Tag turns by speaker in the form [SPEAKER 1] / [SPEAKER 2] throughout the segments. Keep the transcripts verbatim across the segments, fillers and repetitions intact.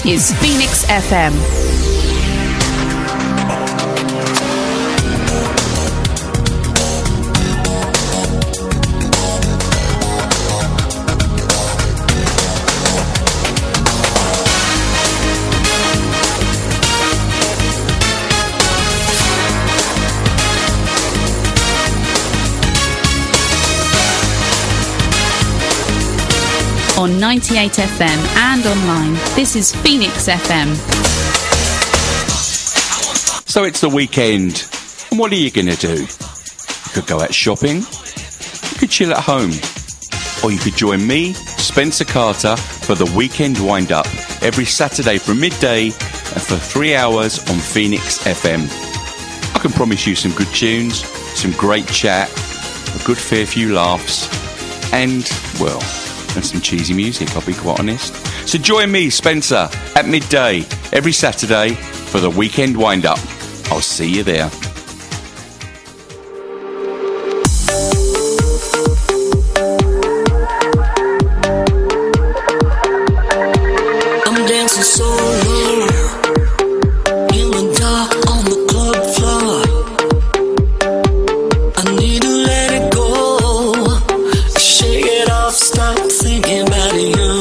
[SPEAKER 1] is Phoenix F M. On ninety-eight F M and online, this is Phoenix F M.
[SPEAKER 2] So it's the weekend, and what are you going to do? You could go out shopping, you could chill at home, or you could join me, Spencer Carter, for the Weekend Wind-Up every Saturday from midday and for three hours on Phoenix F M. I can promise you some good tunes, some great chat, a good fair few laughs, and, well, and some cheesy music, I'll be quite honest. So join me, Spencer, at midday every Saturday for the Weekend Wind-Up. I'll see you there.
[SPEAKER 3] I'm dancing solo in the dark on the club floor. I need to let it go, shake it off, stop thinking about you.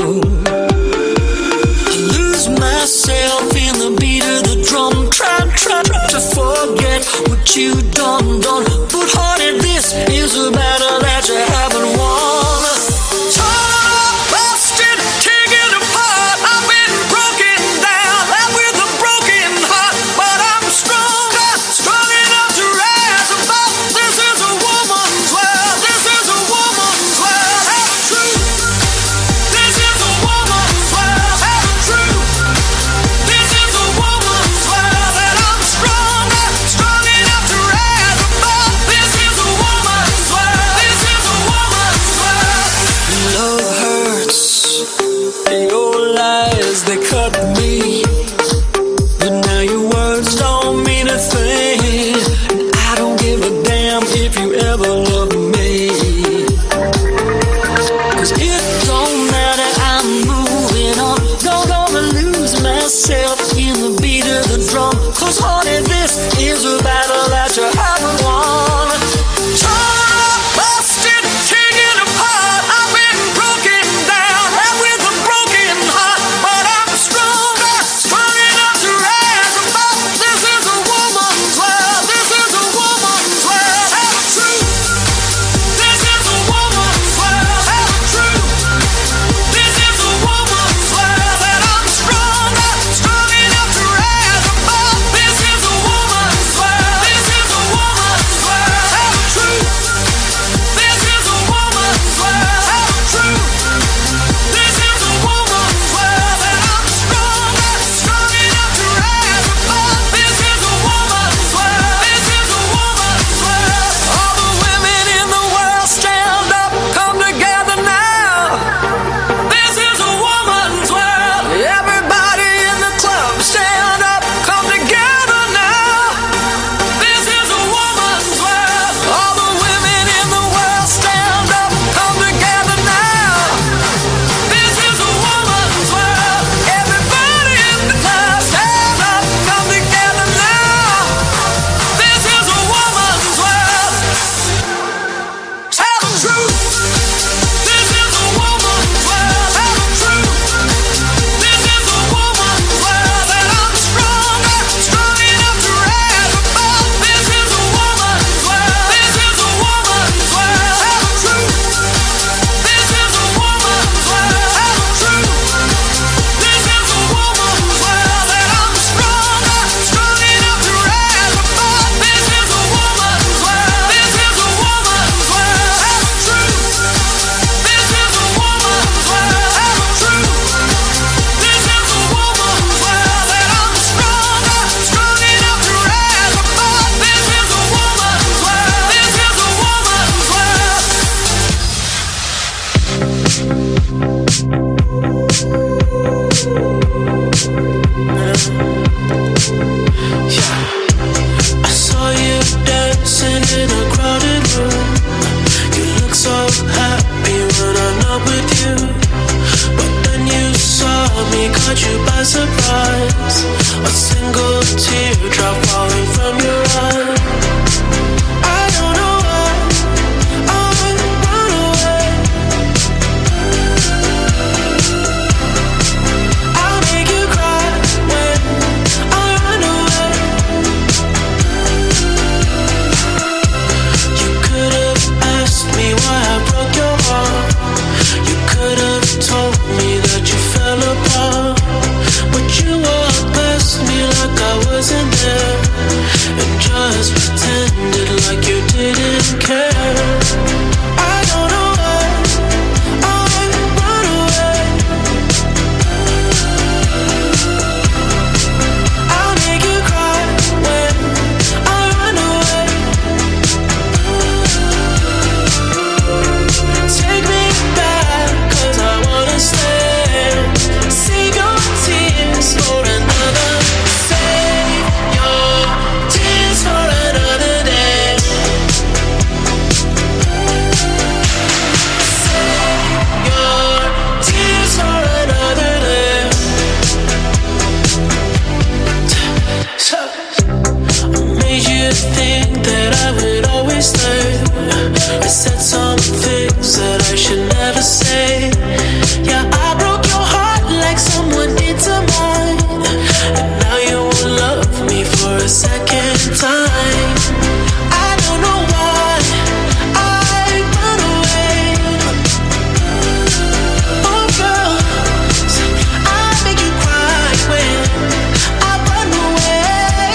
[SPEAKER 3] I lose myself in the beat of the drum, try, try, try to forget what you done, done. But honey, this is a battle that you haven't won. Torn, busted, taken apart, I've been broken down, left with a broken heart. But I'm stronger, strong enough to rise above. This is a woman's world, this is a woman's world. Have truth. This is a woman's world. Have truth. This is a woman's world, and I'm stronger, strong enough to rise above. This is a woman's world. This is a woman's world. Love hurts. Your lies, they cut me. But now your words don't mean a thing. And I don't give a damn if you ever love me. Cause it don't matter, I'm moving on. Don't gonna lose myself in the beat of the drum. Cause honey, this is a battle that you haven't won. Torn, busted, taken apart, I've been broken down, left with a broken heart. But I'm stronger, strong enough to rise above. This is a woman's world, this is a woman's world. Have truth. This is a woman's world. Have truth. This is a woman's world, and I'm stronger, strong enough to rise above. This is a woman's world. This is a woman's world. Have truth. This is a woman's world. Have truth. This is a woman's world, and I'm stronger, strong enough to rise above. This is a woman's world. This is a woman's world. All the women in the world stand up, come together now. This is a woman's world. Everybody in the club stand up, come together now. This is a woman's world. All the women in the world stand up, come together now. This is a woman's world. Everybody in the club stand up, come together now. This is a woman's world. Tell the truth. This is a woman's world. Tell the truth. This is a woman's world, and I'm stronger, strong enough to rise above. This is a woman's world. This is a woman's world. Tell the truth. This is a woman's world. Tell the truth. This is a woman's world, and I'm stronger, strong enough to rise above. This is a woman's world. This is a woman's world. Tell the truth. This is a woman's world. Tell the truth. This is a woman's world, and I'm stronger, strong enough to rise above. This is a woman's world. This is a woman's world.
[SPEAKER 4] I saw you dancing in a crowded room. You look so happy when I'm not with you. But then you saw me, caught you by surprise. A single teardrop falling from your eye. I don't know why I run away. I'll make you cry when I run away. You could have asked me why I broke your heart. You could have told me that you fell apart, but you walked past me like I wasn't there, and just pretended like you didn't care. I don't know why I run away. I'll make you cry when I run away. Take me back, 'cause I wanna stay. Save your tears for another. Save your tears for another day. Save your tears for another day. So, I made you think that I would always stay. I said some things that I should never say. Yeah, I broke your heart like someone did to mine, and now you won't love me for a second time. I don't know why I run away. Oh girl, I make you cry when I run away.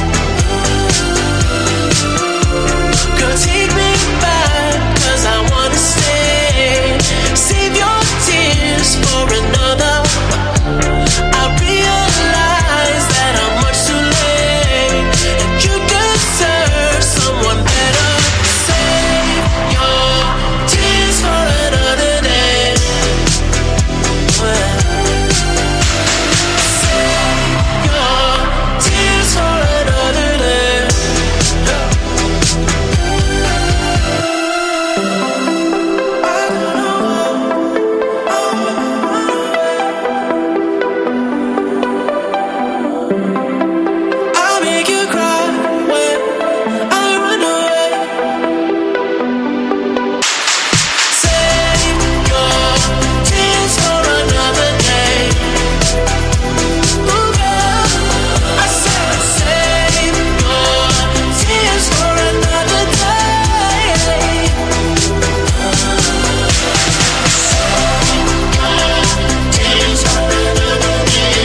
[SPEAKER 4] Girl, take me back, 'cause I wanna stay. Save your tears for another. I realize that I'm much too late, and you deserve someone better. Save your tears for another day. Save your tears for another day. I don't know why I run away. I'll make you cry when I run away. Save your tears for another day. Ooh, girl, I said save your tears for another day. Tears for another day.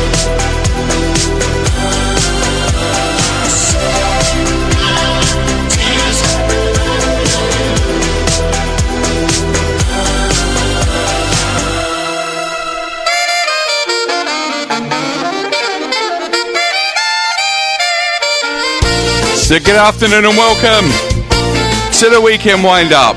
[SPEAKER 4] Tears for
[SPEAKER 2] So good afternoon and welcome to the weekend wind up.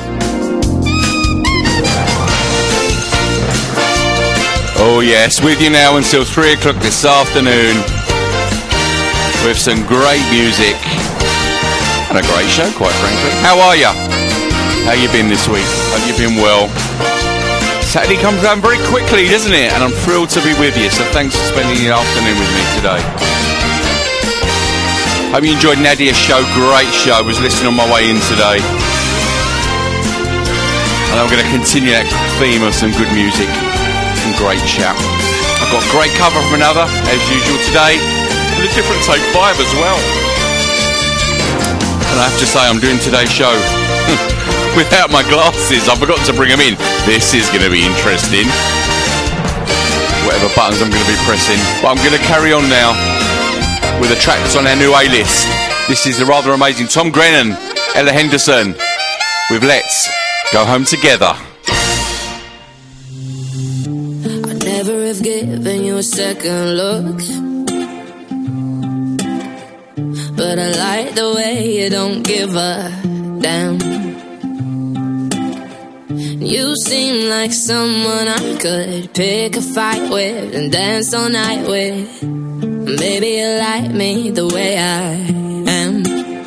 [SPEAKER 2] Oh yes, with you now until three o'clock this afternoon with some great music and a great show, quite frankly. How are you? How you been this week? Hope you've been well. Saturday comes around very quickly, doesn't it? And I'm thrilled to be with you, so thanks for spending the afternoon with me today. Hope you enjoyed Nadia's show, great show. I was listening on my way in today. And I'm going to continue that theme of some good music and great chat. I've got a great cover from another, as usual today, and a different take five as well. And I have to say, I'm doing today's show without my glasses. I forgot to bring them in. This is going to be interesting. Whatever buttons I'm going to be pressing. But I'm going to carry on now with a track that's on our new A-list. This is the rather amazing Tom Grennan, Ella Henderson, with Let's Go Home Together.
[SPEAKER 5] I'd never have given you a second look, but I like the way you don't give a damn. You seem like someone I could pick a fight with and dance all night with. Maybe you like me the way I am.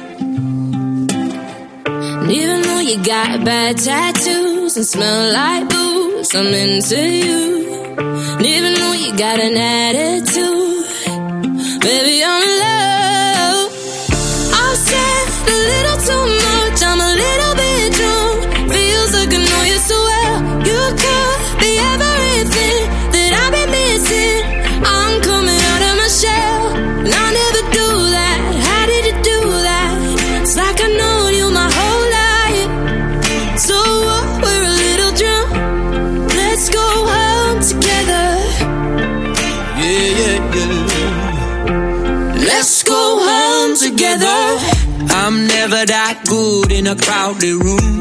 [SPEAKER 5] And even though you got bad tattoos and smell like booze, I'm into you. And even though you got an attitude, baby, I'm in love. I've said a little too much, I'm a little bit drunk. Feels like I know you so well. You could be everything that I've been missing. I'm coming out of my shell, and I never do that. How did you do that? It's like I know you my whole life. So what, we're a little drunk. Let's go home together.
[SPEAKER 4] Yeah, yeah, yeah. Let's go home together. I'm never that good in a crowded room.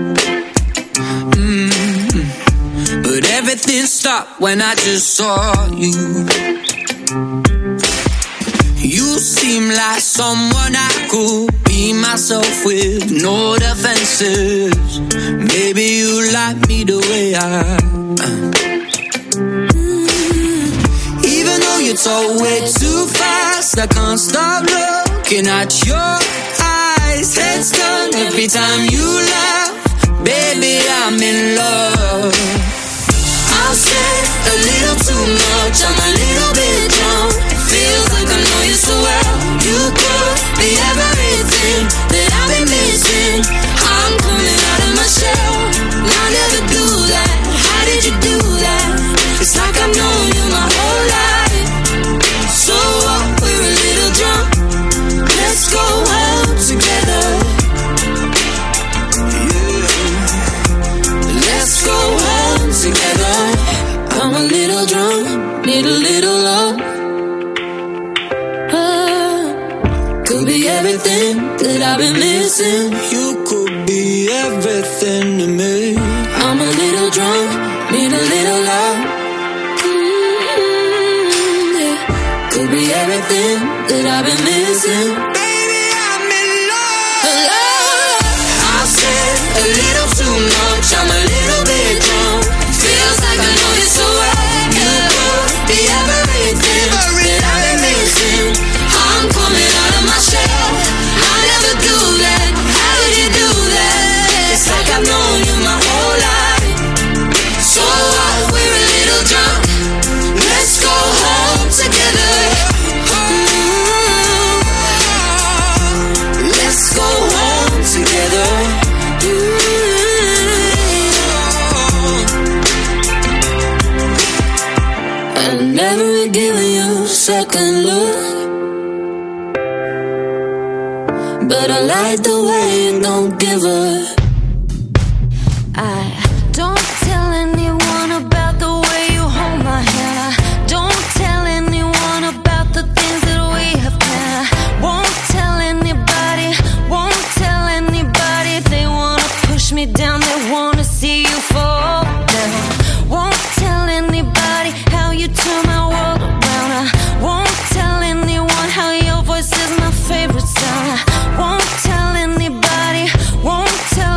[SPEAKER 4] Mm-hmm. But everything stopped when I just saw you. You seem like someone I could be myself with, no defenses. Maybe you like me the way I am. Even though you talk way too fast, I can't stop looking at your eyes. Heads turn every time you laugh. Baby, I'm in love. I'll say a little too much, I'm a little bit drunk. Feels like I know you so well. You could be everything that I've been missing. I'm coming out of my shell, and I never do that. How did you do that? It's like I've known you my whole life. So what, we're a little drunk. Let's go home together. Yeah. Let's go home together. I'm a little drunk, need a little love. Could be everything that I've been missing. You could be everything to me. I'm a little drunk, need a little love. Mm-hmm, yeah. Could be everything that I've been missing. Baby, I'm in love. love. I've said a little too much, I'm a little bit drunk. Feels like I know you so well. You could be everything that I've been missing. I'm coming out of my shell. I never do that. How did you do that? It's like I've known you my whole life. So what? We're a little drunk. Let's go home together. Ooh. Let's go home together. Ooh. I've never given you a second look, but I like the way you don't give up. I don't tell anyone about the way you hold my hand. I don't tell anyone about the things that we have planned. I won't tell anybody, won't tell anybody. They wanna push me down, they wanna see you fall down. Won't tell anybody how you turn my world around. I won't tell anyone how your voice is my favorite sound. I won't tell anybody, won't tell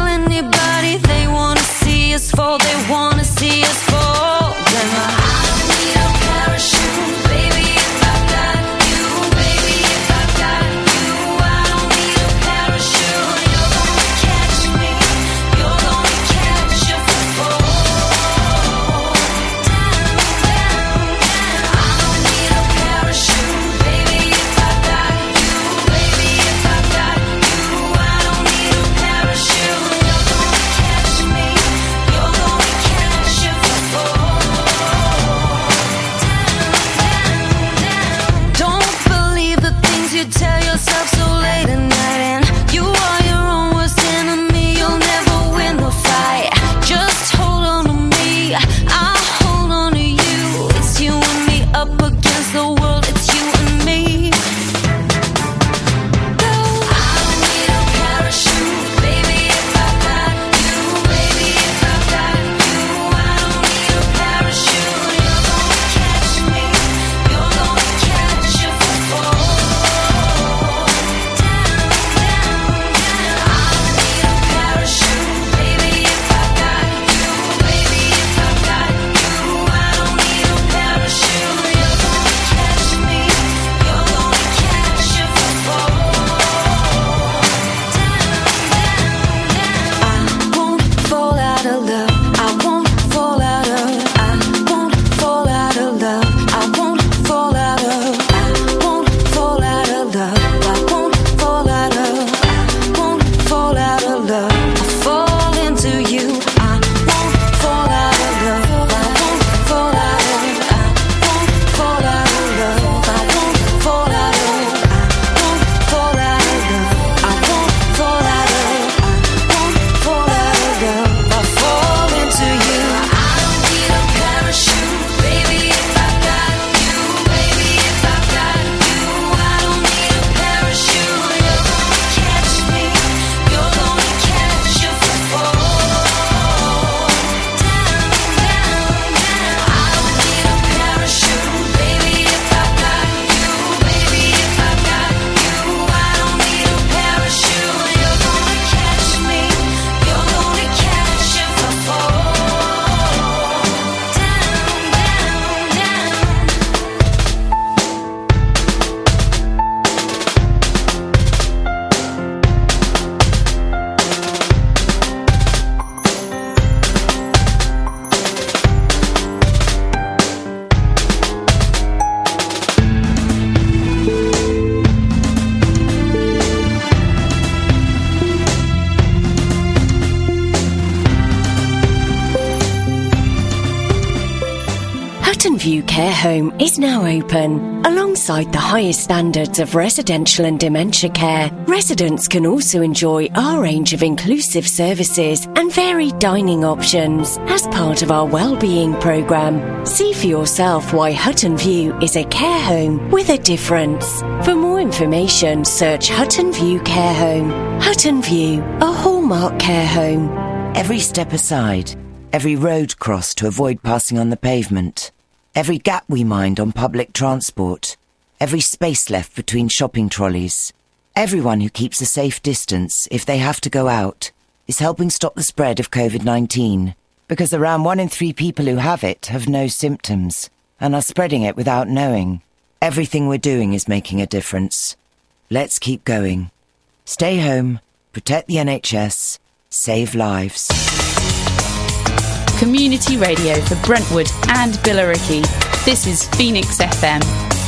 [SPEAKER 6] View Care Home is now open. Alongside the highest standards of residential and dementia care, residents can also enjoy our range of inclusive services and varied dining options as part of our wellbeing programme. See for yourself why Hutton View is a care home with a difference. For more information, search Hutton View Care Home. Hutton View, a hallmark care home.
[SPEAKER 7] Every step aside, every road crossed to avoid passing on the pavement, every gap we mind on public transport, every space left between shopping trolleys, everyone who keeps a safe distance if they have to go out is helping stop the spread of COVID nineteen, because around one in three people who have it have no symptoms and are spreading it without knowing. Everything we're doing is making a difference. Let's keep going. Stay home, protect the N H S, save lives.
[SPEAKER 1] Community radio for Brentwood and Billericay. This is Phoenix F M.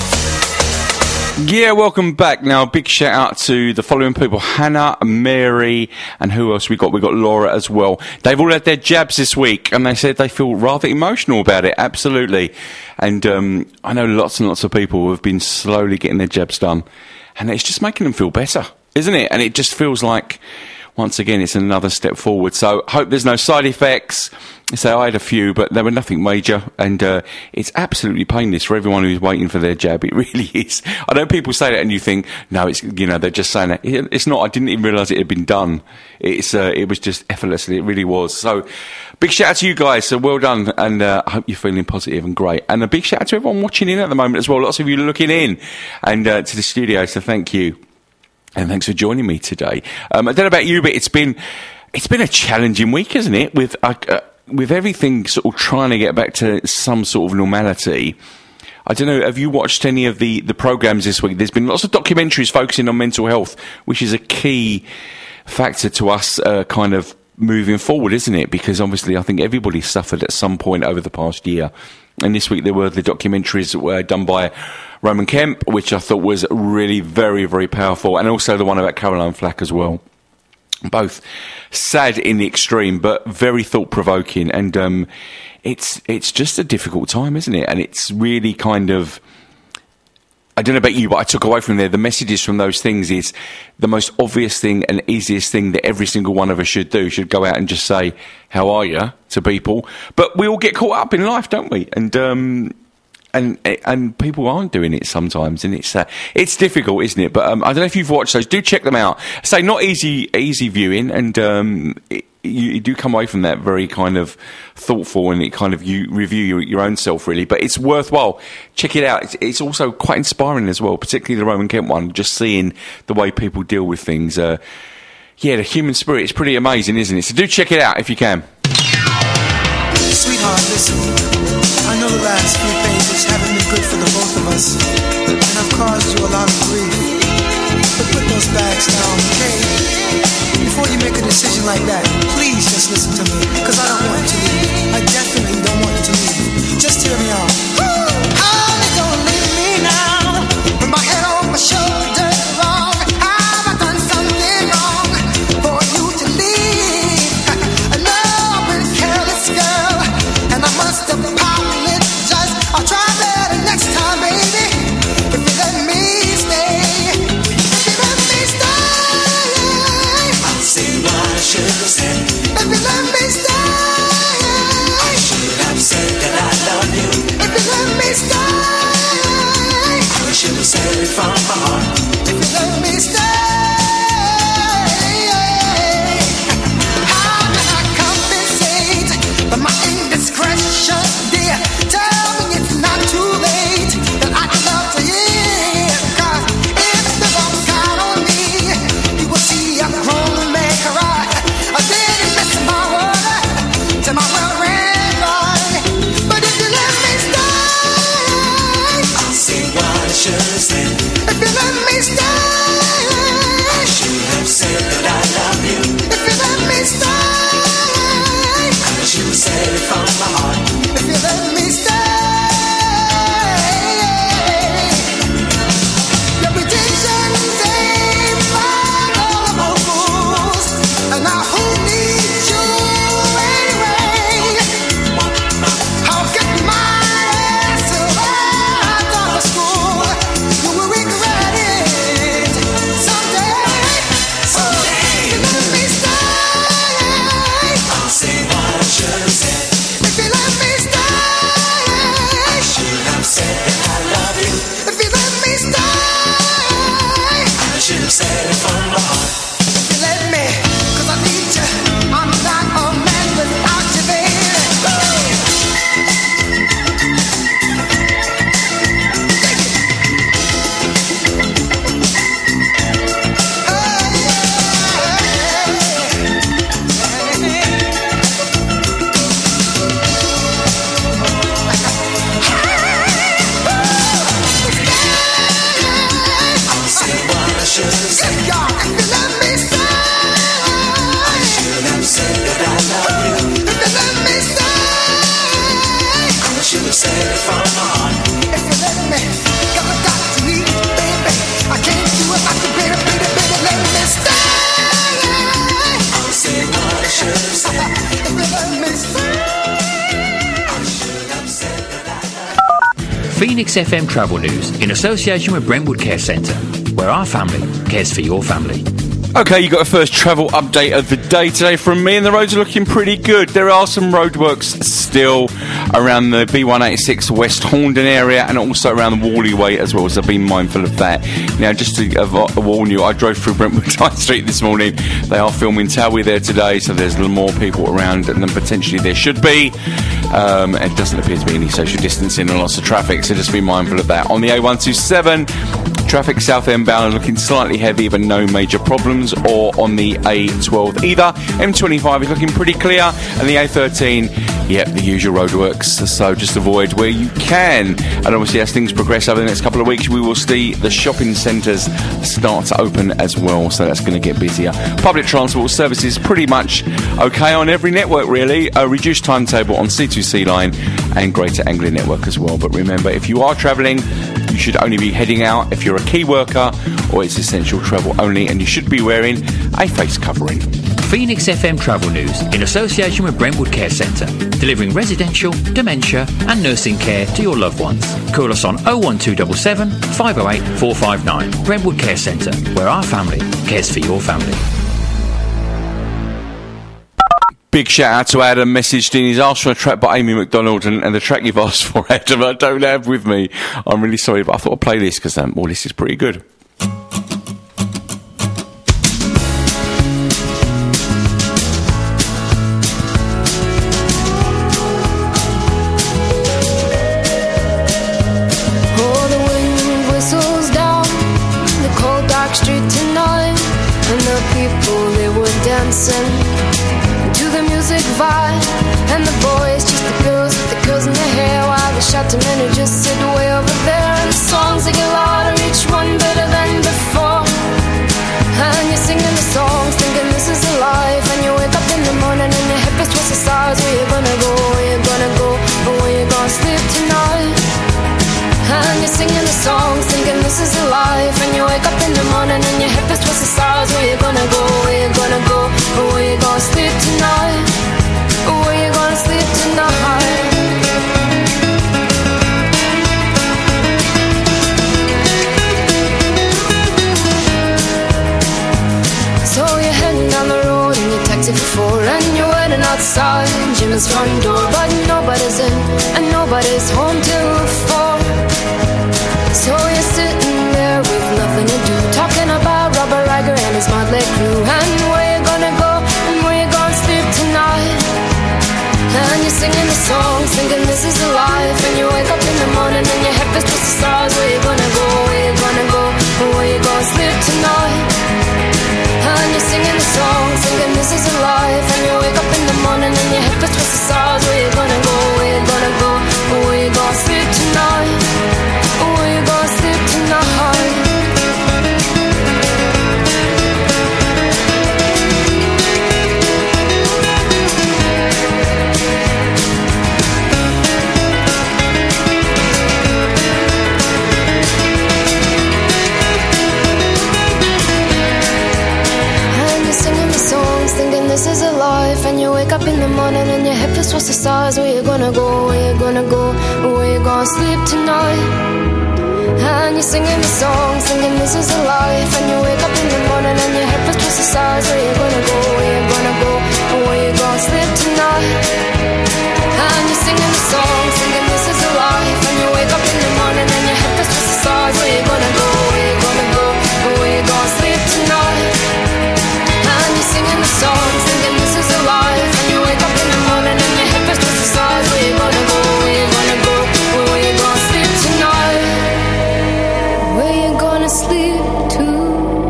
[SPEAKER 2] Yeah, welcome back. Now, a big shout out to the following people: Hannah, Mary, and who else we got? We got Laura as well. They've all had their jabs this week, and they said they feel rather emotional about it. Absolutely. And um, I know lots and lots of people who have been slowly getting their jabs done, and it's just making them feel better, isn't it? And it just feels like, once again, it's another step forward. So, hope there's no side effects. So I had a few, but there were nothing major, and uh, it's absolutely painless for everyone who's waiting for their jab. It really is. I know people say that, and you think, no, it's, you know, they're just saying that. It's not. I didn't even realise it had been done. It's uh, it was just effortlessly. It really was. So, big shout out to you guys. So well done, and uh, I hope you're feeling positive and great. And a big shout out to everyone watching in at the moment as well. Lots of you looking in, and uh, to the studio. So thank you. And thanks for joining me today. Um, I don't know about you, but it's been it's been a challenging week, isn't it? With uh, uh, with everything sort of trying to get back to some sort of normality. I don't know, have you watched any of the, the programmes this week? There's been lots of documentaries focusing on mental health, which is a key factor to us uh, kind of moving forward, isn't it? Because obviously I think everybody suffered at some point over the past year. And this week there were the documentaries that were done by Roman Kemp, which I thought was really very, very powerful, and also the one about Caroline Flack as well. Both sad in the extreme, but very thought-provoking, and um, it's it's just a difficult time, isn't it? And it's really kind of, I don't know about you, but I took away from there, the messages from those things is the most obvious thing and easiest thing that every single one of us should do, should go out and just say, how are you, to people. But we all get caught up in life, don't we? And um, and and people aren't doing it sometimes, and it's uh, it's difficult, isn't it? But um, I don't know if you've watched those. Do check them out. Say, not easy easy viewing, and um, it, you, you do come away from that very kind of thoughtful, and it kind of you review your, your own self, really. But it's worthwhile. Check it out. It's, it's also quite inspiring as well, particularly the Roman Kemp one. Just seeing the way people deal with things. Uh, yeah, the human spirit is pretty amazing, isn't it? So do check it out if you can.
[SPEAKER 8] Sweetheart, listen, I know the last few pages haven't been good for the both of us, and I've caused you a lot of grief, but put those bags down, okay? Before you make a decision like that, please just listen to me, because I don't want you to leave. I definitely don't want you to leave. Just hear me out. Honey, don't leave me now, with my head on my shoulders wrong. Have I done something wrong for you to leave? I know I've been careless, girl, and I must apologize. I'll try better next time, baby. If you let me stay, if you let me stay, I'll say what I should have said. If you let me stay, I should have said that I love you. If you let me stay, I should have said it from my heart. If you let me stay, how can I compensate for my indiscretion, dear? Tell me it's not too late, that I'd love to hear. Cause if the bumps got on me, you will see a grown man cry. I didn't miss my word to my well-read body. But if you let me stay, I'll say what I should have said. If you let me stay, I should have said that I love you. If you let me stay, I should have said it from my heart. If you let me stay, repetition's ain't fine, all of our fools. And now who needs you anyway? I'll get my ass
[SPEAKER 9] Phoenix F M Travel News in association with Brentwood Care Centre, where our family cares for your family.
[SPEAKER 2] Okay, you got a first travel update of the day today from me, and the roads are looking pretty good. There are some roadworks still around the B one eighty-six West Horndon area and also around the Whalley Way as well, so be mindful of that. Now, just to uh, warn you, I drove through Brentwood High Street this morning. They are filming Towie there today, so there's a little more people around than potentially there should be. Um, it doesn't appear to be any social distancing and lots of traffic, so just be mindful of that. On the A one twenty-seven, traffic south endbound looking slightly heavy, but no major problems. Or on the A twelve either. M twenty-five is looking pretty clear, and the A thirteen, yep, the usual roadworks, so just avoid where you can. And obviously, as things progress over the next couple of weeks, we will see the shopping centres start to open as well, so that's going to get busier. Public transport services pretty much okay on every network, really. A reduced timetable on C two C line and Greater Anglia network as well. But remember, if you are travelling, you should only be heading out if you're a key worker or it's essential travel only, and you should be wearing a face covering.
[SPEAKER 9] Phoenix F M Travel News in association with Brentwood Care Centre, delivering residential, dementia and nursing care to your loved ones. Call us on oh one two seven seven, five oh eight, four five nine. Brentwood Care Centre, where our family cares for your family.
[SPEAKER 2] Big shout out to Adam, messaged in. He's asked for a track by Amy McDonald, and, and the track you've asked for, Adam, I don't have with me. I'm really sorry, but I thought I'd play this because um, well, this is pretty good.
[SPEAKER 10] Oh, the wind whistles down the cold dark street tonight, and the people, they were dancing to the music vibe, and the boys just the girls with the curls in their hair, while the shouting men who just sit way over there. And the songs they get louder, each one better than before, and you're singing the songs thinking this is a life, and you wake up in the morning and your head is twisted sides. Where you gonna go, where you gonna go, or where you gonna sleep tonight? And you're singing the songs thinking this is a life, and you wake up in the morning and your hip is twisted sides. Where you gonna go, where you gonna go, or where you gonna sleep tonight? Or where you gonna sleep tonight? So you're heading down the road in your taxi for four, and you're waiting outside Jim's front door, but nobody's in and nobody's home till four. So you're sitting there with nothing to do, talking about Robert Riger and his motley crew, and where you gonna go and where you gonna sleep tonight? And you're singing the songs thinking this is a life, and you wake up in the morning and your head is twisted stars. Where you gonna go, where you gonna go, or where you gonna sleep tonight? And you're singing the songs thinking this is a life, and you wake up in the morning and your head is twisted stars. Where you gonna go, where you gonna go, or where you gonna sleep tonight? Or where you gonna sleep tonight? Thinking this is a life, and you wake up in the morning and your head feels what's the stars. Where you gonna go, where you gonna go, where you gonna sleep tonight? And you're singing the songs thinking this is a life, and you wake up in the morning and your head feels what's the stars. Where you gonna go, where you gonna go, where you gonna sleep tonight? And you're singing the songs thinking this is a life, and you wake up in the morning and your head feels what's the stars. Where you gonna go, where you gonna go, where you gonna sleep tonight? And you're singing the songs thinking this is a life, and you wake up in the morning and your head feels twisted the stars. Where you gonna go, where you gonna go, where you gonna sleep tonight? Where you gonna sleep tonight?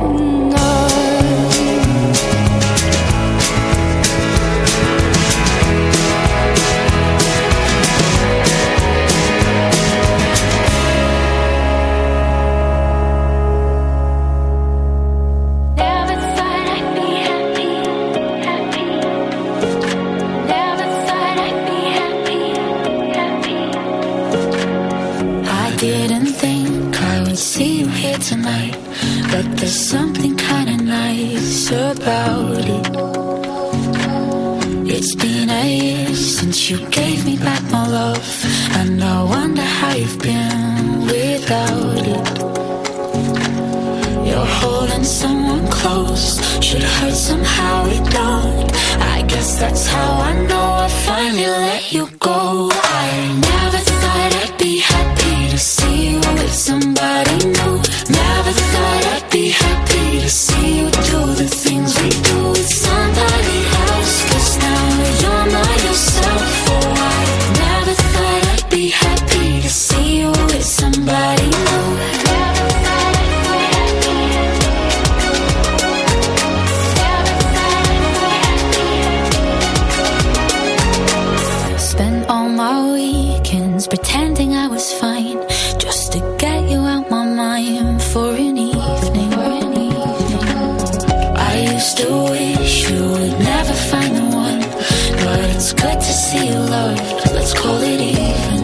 [SPEAKER 5] Tonight, but there's something kinda nice about it.
[SPEAKER 10] It's been a year since you gave me back my love, and I wonder how you've been without it. You're holding someone close, should hurt somehow it don't. I guess that's how I know I finally let you go. I never thought I'd be happy to see you with somebody new. Never thought I'd be happy to see you do the things we do with somebody else. Cause now you're not yourself. Oh, I never thought I'd be happy to see you with somebody new. Never thought I'd be happy. Never thought I'd be happy. Spent all my weekends pretending I was fine, just to get you out my mind for an evening. For an evening. I used to wish you would never find the one, but it's good to see you loved, let's call it even.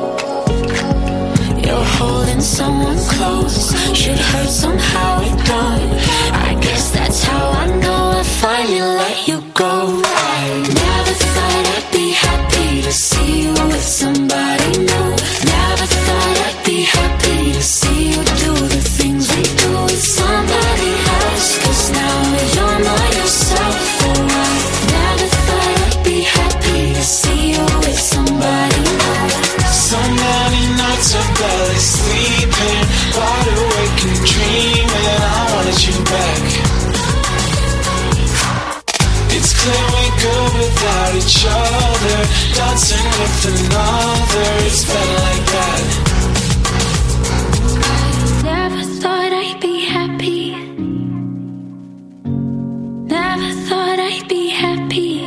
[SPEAKER 10] You're holding someone close, should hurt somehow it don't. I guess that's how I know I finally let you go. I never thought I'd be happy to see you with somebody new. Never thought I'd be happy to see you do the things we do with somebody else. Cause now you're not yourself. Oh, I never thought I'd be happy to see you with somebody new.
[SPEAKER 4] So many nights of barely sleeping, wide awake and dreaming, I wanted you back. It's clear we're good without each other, dancing with another, it's better like that.
[SPEAKER 10] Never thought I'd be happy. Never thought I'd be happy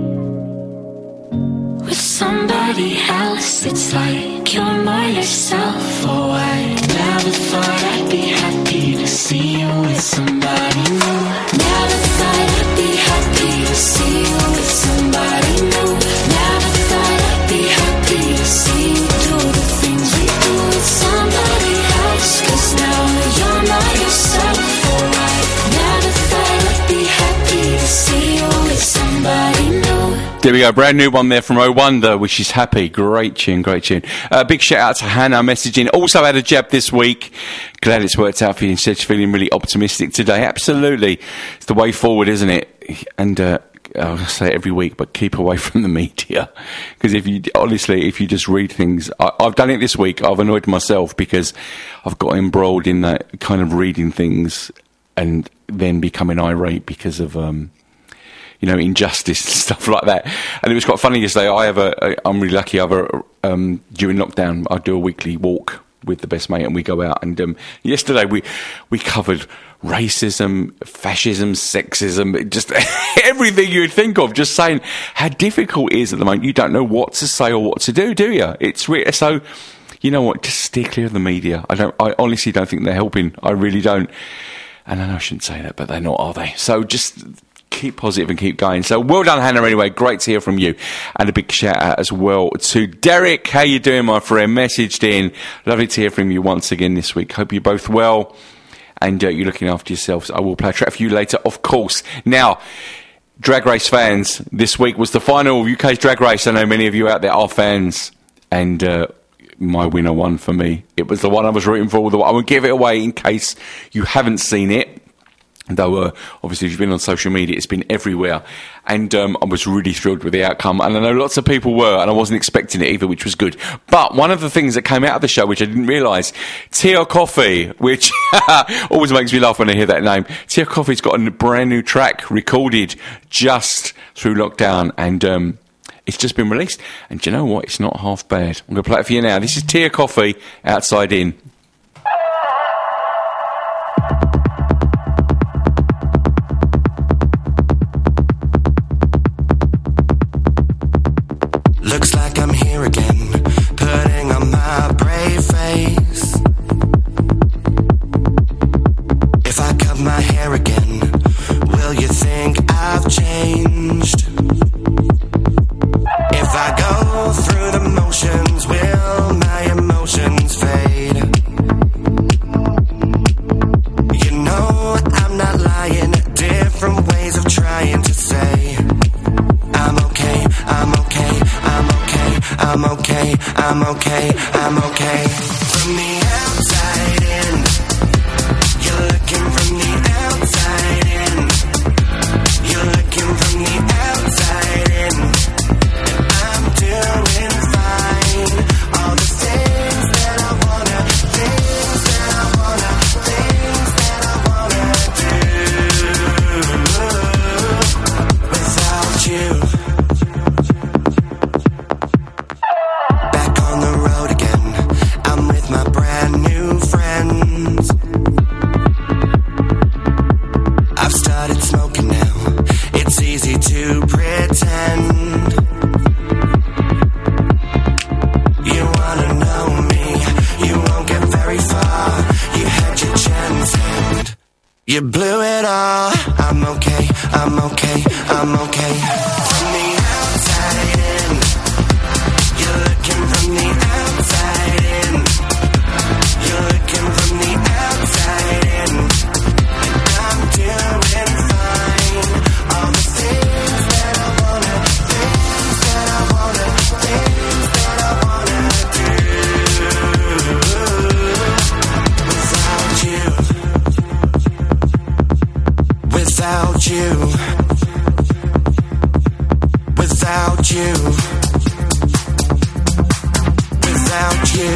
[SPEAKER 10] with somebody else. It's like you're more yourself. Oh, I never thought I'd be happy to see you with somebody new. Never thought I'd be happy to see you with somebody new. Never thought I'd be happy to see you do the things we do with somebody else. Cause now you're not yourself. Oh, I never thought I'd be happy to see you with somebody new.
[SPEAKER 2] There we go, brand new one there from Oh Wonder, which is Happy. Great tune, great tune. Uh, big shout out to Hannah messaging. Also had a jab this week. Glad it's worked out for you. Instead, she's feeling really optimistic today. Absolutely. It's the way forward, isn't it? And uh, I'll say it every week, but keep away from the media. Because if you, honestly, if you just read things, I, I've done it this week. I've annoyed myself because I've got embroiled in that kind of reading things and then becoming irate because of, um, you know, injustice and stuff like that. And it was quite funny yesterday. I have a, a I'm really lucky. I have a, um, during lockdown, I do a weekly walk with the best mate and we go out. And um, yesterday we, we covered racism, fascism, sexism, just everything you would think of, just saying how difficult it is at the moment. You don't know what to say or what to do, do you? It's re- so, you know what, just steer clear of the media. I don't, I honestly don't think they're helping. I really don't. And I know I shouldn't say that, but they're not, are they? So just keep positive and keep going. So well done, Hannah, anyway. Great to hear from you. And a big shout out as well to Derek. How you doing, my friend? Messaged in. Lovely to hear from you once again this week. Hope you're both well and uh, you're looking after yourselves. I will play a track for you later, of course. Now, Drag Race fans, this week was the final of U K's Drag Race. I know many of you out there are fans, and uh, my winner won for me. It was the one I was rooting for. I will give it away in case you haven't seen it. Though, uh, obviously, if you've been on social media, it's been everywhere. And um, I was really thrilled with the outcome. And I know lots of people were, and I wasn't expecting it either, which was good. But one of the things that came out of the show, which I didn't realise, Tia Kofi, which always makes me laugh when I hear that name. Tia Kofi's got a brand new track recorded just through lockdown. And um, it's just been released. And do you know what? It's not half bad. I'm going to play it for you now. This is Tia Kofi, Outside In.
[SPEAKER 11] Looks like I'm here again, putting on my brave face. If I cut my hair again, will you think I've changed? If I go through the motions, will my emotions fade? I'm okay, I'm okay. From the outside in, you're looking from the outside in. You're looking from the outside in. I'm doing fine. All the things that I wanna, things that I wanna, things that I wanna do without you. Back on the road again, I'm with my brand new friends. I've started smoking now, it's easy to pretend. You wanna know me, you won't get very far. You had your chance and you blew it all. I'm okay, I'm okay, I'm okay. From the outside in, you're looking from the outside in. You're looking from the outside in. I'm doing fine. All the things that I wanna, things that I wanna, things that I wanna do without you. Without you. Without you. Without you.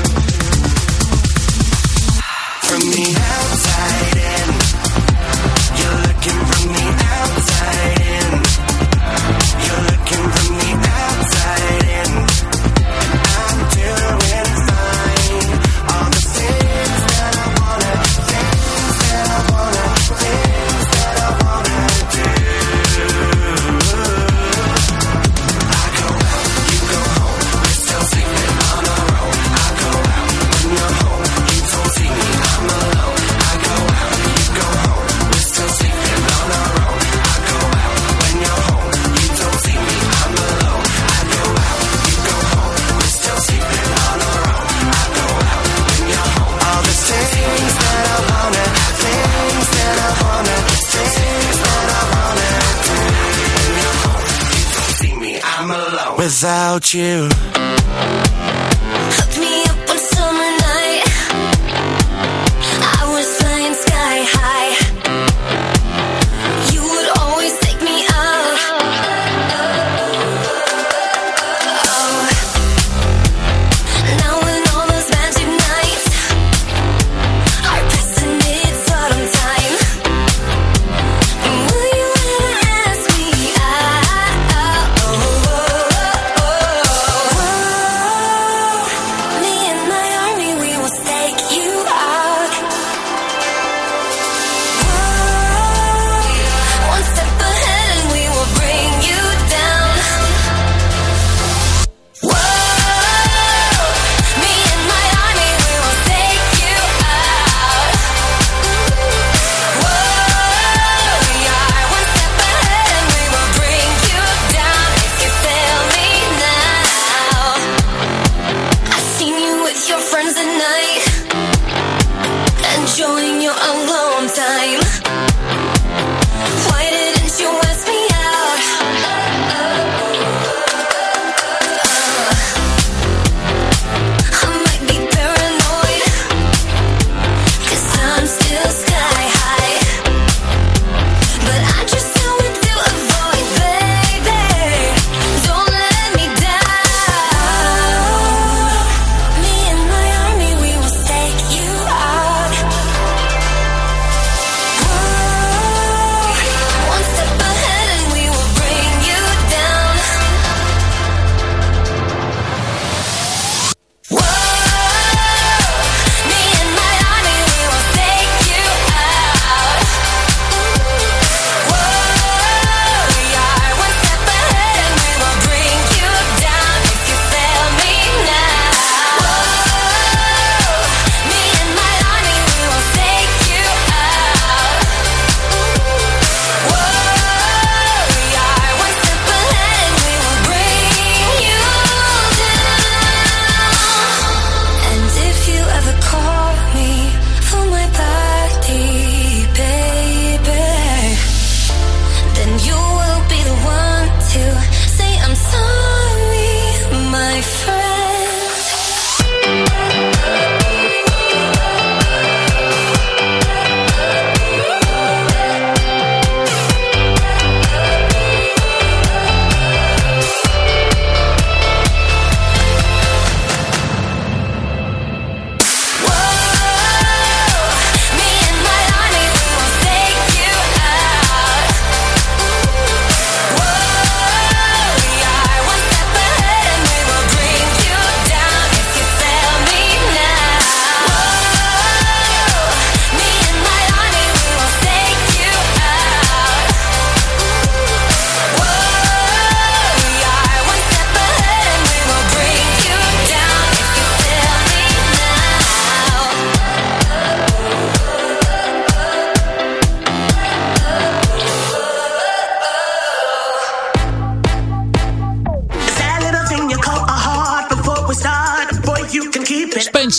[SPEAKER 11] From the outside in, you're looking from the outside in. You're looking from the outside in. I'm doing fine. All the things that I wanna, things that I wanna, things that I wanna do. I go out, you go home. We're still sleeping on our own. I go out when you're home. You don't see me, I'm alone. I go out, you go home. We're still sleeping on our own. I go out when you're home. You don't see me, I'm alone. I go out, you go home. We're still sleeping on our own. I go out when you're home. All the things that I wanna, things that I wanna, things that I wanna do. When you're home, you don't see me, I'm alone. Without you.
[SPEAKER 5] Hook me up one summer night. I was flying sky high. You would always take me out. Oh, now when all those magic nights are passing mid-autumn time, will you ever ask me out? Oh, oh, oh, oh. Me and my army, we will stake you out. One step ahead and we will bring you down. Whoa, me and my army, we will take you out. Whoa, we are one step ahead and we will bring you down. If you fail me now, I've seen you with your friends at night, enjoying your alone time. Why didn't you ask me out? I might be paranoid, 'cause I'm still sky high. But I just know what to avoid, baby. Don't let me down. Me and my army, we will stake you out.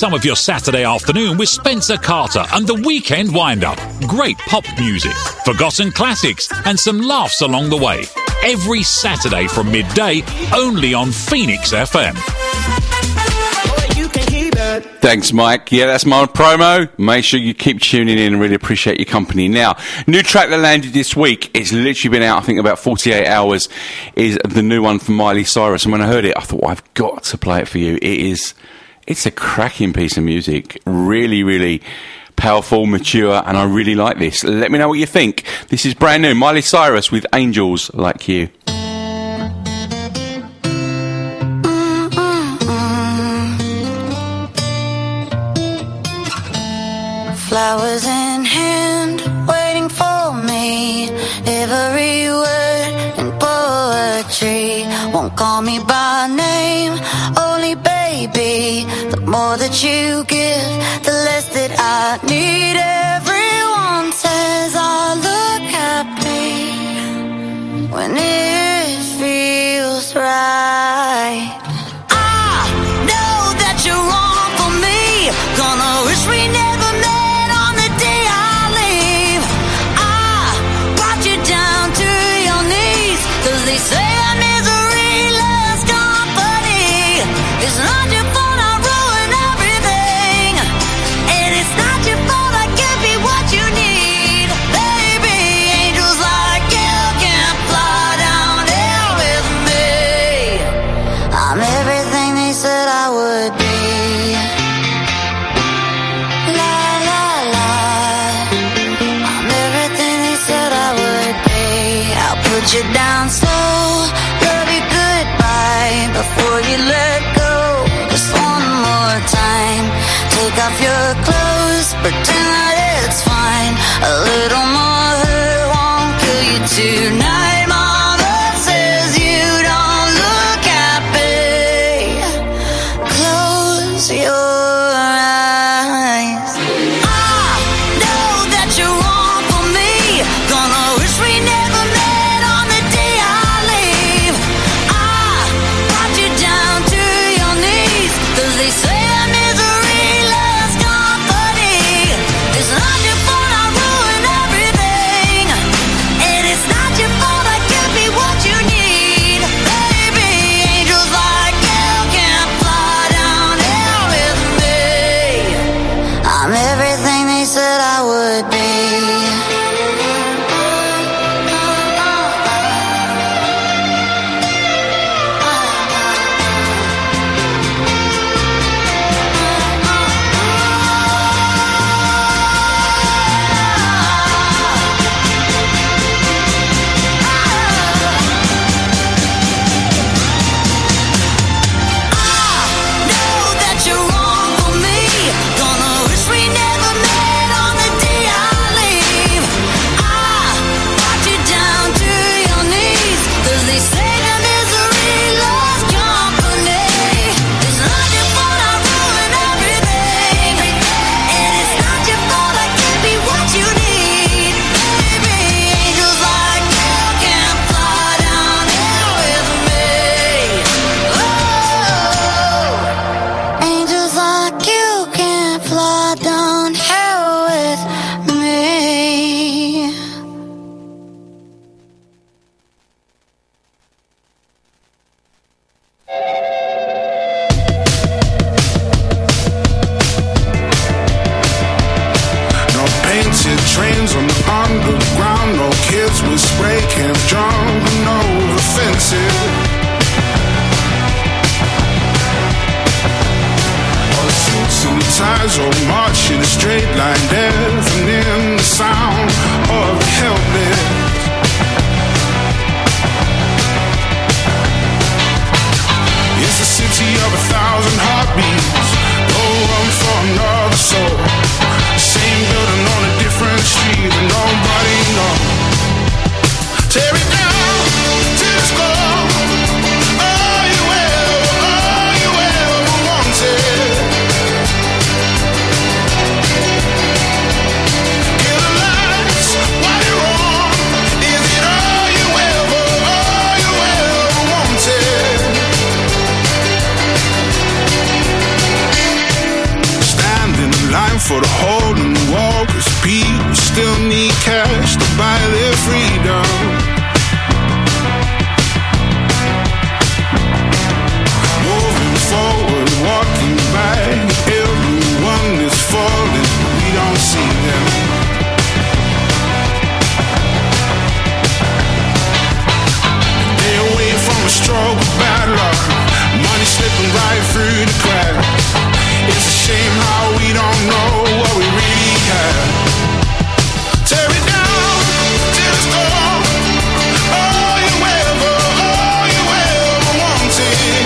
[SPEAKER 12] some of your Saturday afternoon with Spencer Carter and the Weekend Wind-Up. Great pop music, forgotten classics, and some laughs along the way. Every Saturday from midday, only on Phoenix F M.
[SPEAKER 2] Thanks, Mike. Yeah, that's my promo. Make sure you keep tuning in and really appreciate your company. Now, new track that landed this week, it's literally been out, I think, about forty-eight hours, is the new one from Miley Cyrus. And when I heard it, I thought, well, I've got to play it for you. It is, it's a cracking piece of music. Really, really powerful, mature, and I really like this. Let me know what you think. This is brand new. Miley Cyrus with Angels Like You.
[SPEAKER 13] Flowers in hand, waiting for me. Every word in poetry won't call me by name, only baby. The more that you give, the less that I need. Everyone says I look happy when it feels right. I know that you're wrong for me. Gonna wish we never met. They say that misery loves company. It's not your fault I ruin everything, and it's not your fault I can't be what you need. Baby, angels like you can fly down here with me. I'm everything they said I would be. La la la. I'm everything they said I would be. I'll put you down slow. Before you let go, just one more time. Take off your clothes, pretend that it's fine. A little more hurt won't kill you tonight. Mama says you don't look happy. Close your eyes. I know that you're wrong for me. Gonna wish we never met on the day I leave. They say that misery loves company. It's not your fault I ruin everything, and it's not your fault I can't be what you need. Baby, angels like you can fly down here with me. I'm everything they said I would be.
[SPEAKER 14] hole in the wall, cause people still need cash to buy their freedom. Moving forward, walking back, everyone is falling, we don't see them. They away from a stroke of bad luck, money slipping right through the cracks. It's a shame how we don't know what we really have. Tear it down till it's gone. All you ever, all you ever wanted.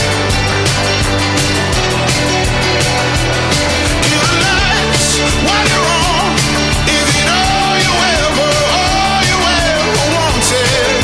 [SPEAKER 14] Kill the lights while you're on. Is it all you ever, all you ever wanted?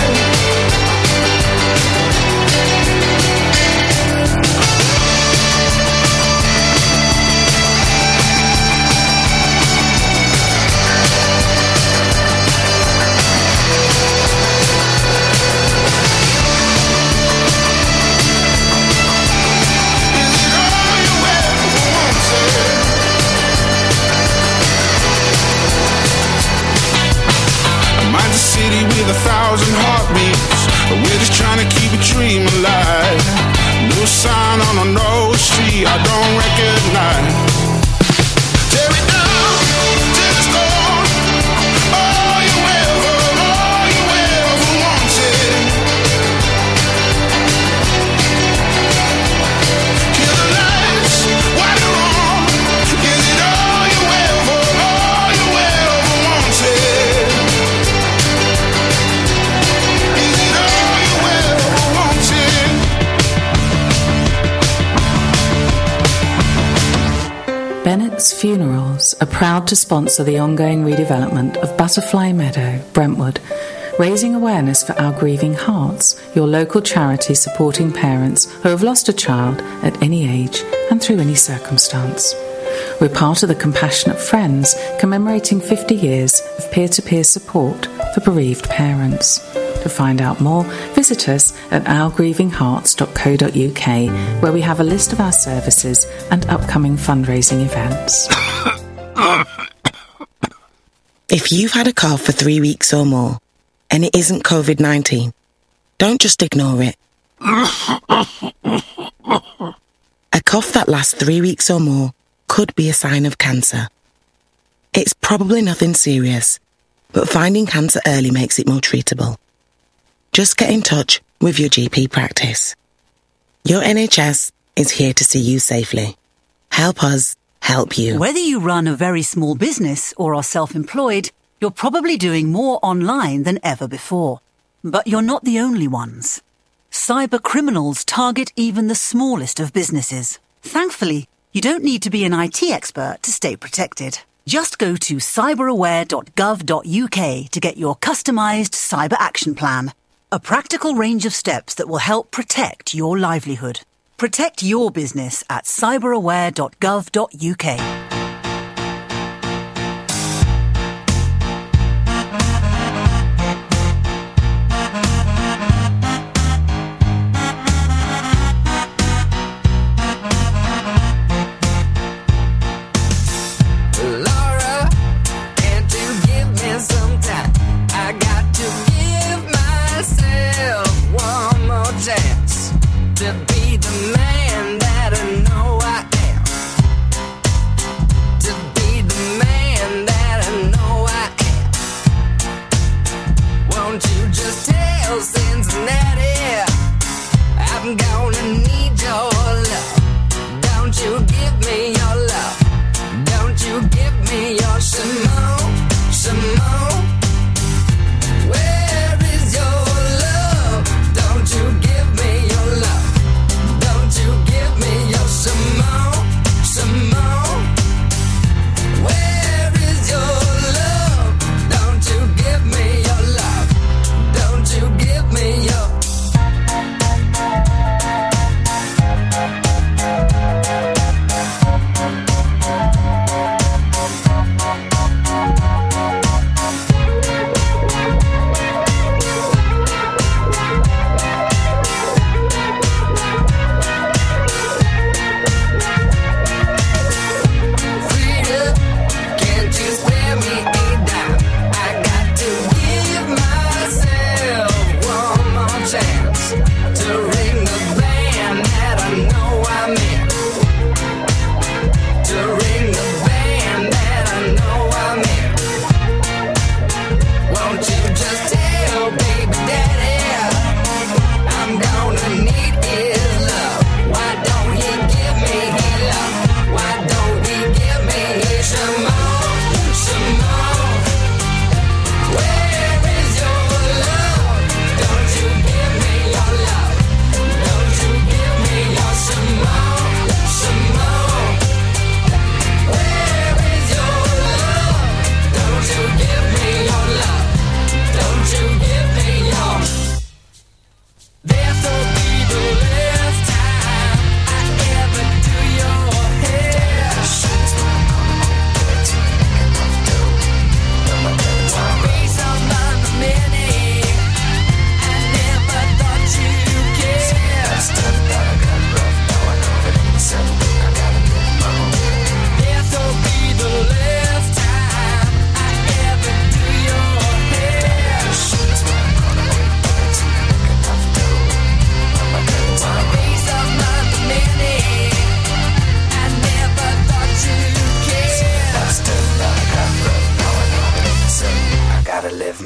[SPEAKER 14] City with a thousand heartbeats, we're just trying to keep a dream alive. No sign on a no street I don't recognize. Tear it down till it's gone. All you ever, all you ever wanted. Kill the lights while you're on. Is it all you ever, all you ever wanted?
[SPEAKER 15] Bennett's Funerals are proud to sponsor the ongoing redevelopment of Butterfly Meadow, Brentwood, raising awareness for Our Grieving Hearts, your local charity supporting parents who have lost a child at any age and through any circumstance. We're part of the Compassionate Friends, commemorating fifty years of peer-to-peer support for bereaved parents. To find out more, visit us at our grieving hearts dot co dot uk, where we have a list of our services and upcoming fundraising events.
[SPEAKER 16] If you've had a cough for three weeks or more, and it isn't covid nineteen, don't just ignore it. A cough that lasts three weeks or more could be a sign of cancer. It's probably nothing serious, but finding cancer early makes it more treatable. Just get in touch with your G P practice. Your N H S is here to see you safely. Help us help you.
[SPEAKER 17] Whether you run a very small business or are self-employed, you're probably doing more online than ever before. But you're not the only ones. Cyber criminals target even the smallest of businesses. Thankfully, you don't need to be an I T expert to stay protected. Just go to cyber aware dot gov dot uk to get your customised cyber action plan. A practical range of steps that will help protect your livelihood. Protect your business at cyber aware dot gov dot uk.
[SPEAKER 11] To be the man that I know I am. To be the man that I know I am. Won't you just tell Cincinnati I'm gonna need your love. Don't you give me your love. Don't you give me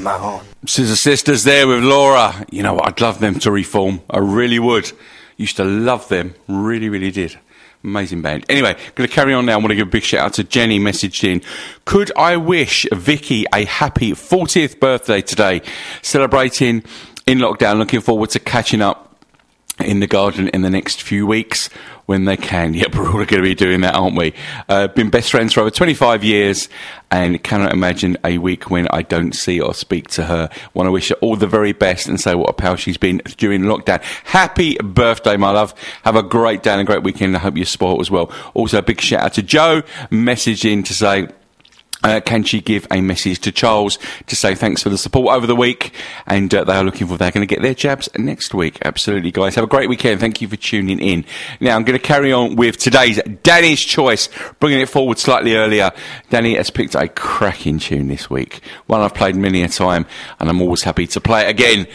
[SPEAKER 8] Mahon.
[SPEAKER 2] Scissor Sisters there with Laura. You know what? I'd love them to reform. I really would. Used to love them. Really, really did. Amazing band. Anyway, going to carry on now. I want to give a big shout out to Jenny, messaged in. Could I wish Vicky a happy fortieth birthday today? Celebrating in lockdown. Looking forward to catching up in the garden in the next few weeks when they can. Yep, we're all going to be doing that, aren't we? Uh, been best friends for over twenty-five years and cannot imagine a week when I don't see or speak to her. Want to wish her all the very best and say what a pal she's been during lockdown. Happy birthday, my love. Have a great day and a great weekend. I hope you're spoiled as well. Also, a big shout out to Joe, messaging to say, Uh, can she give a message to Charles to say thanks for the support over the week? And uh, they are looking for, they're going to get their jabs next week. Absolutely, guys. Have a great weekend. Thank you for tuning in. Now, I'm going to carry on with today's Danny's Choice, bringing it forward slightly earlier. Danny has picked a cracking tune this week, one I've played many a time, and I'm always happy to play it again.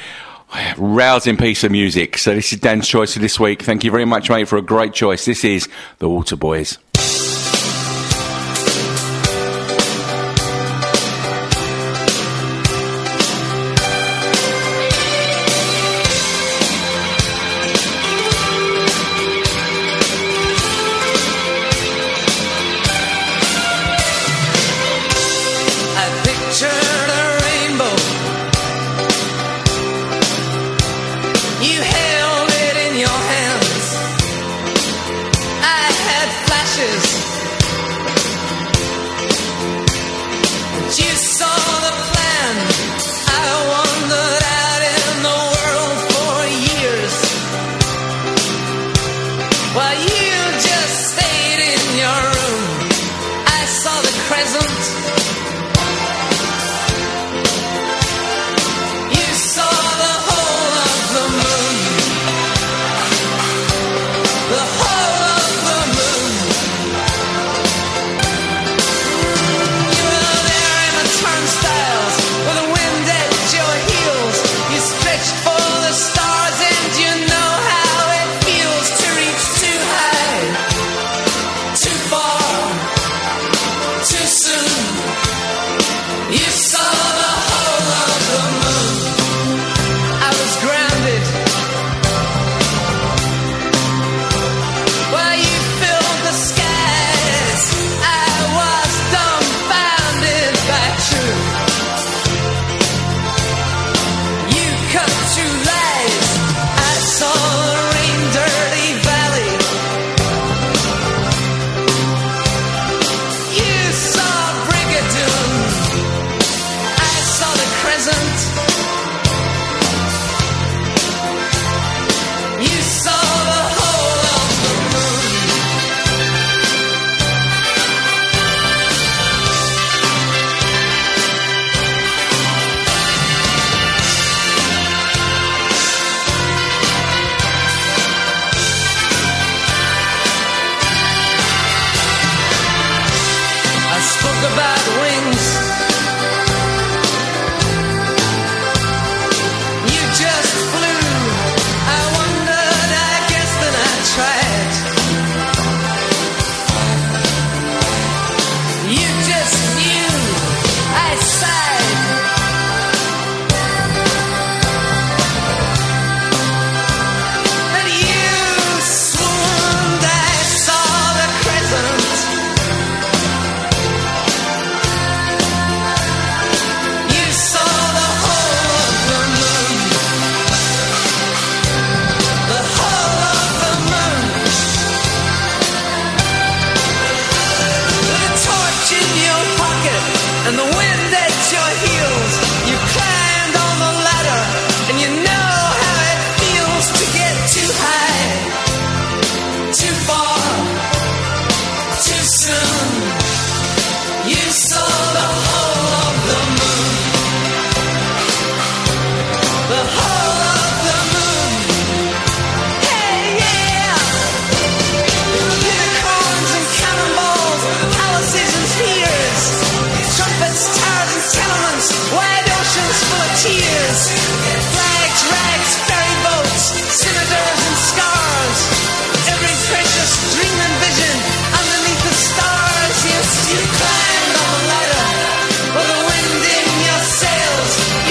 [SPEAKER 2] Rousing piece of music. So this is Dan's Choice for this week. Thank you very much, mate, for a great choice. This is The Waterboys.
[SPEAKER 3] You climbed on the ladder with the wind in your sails.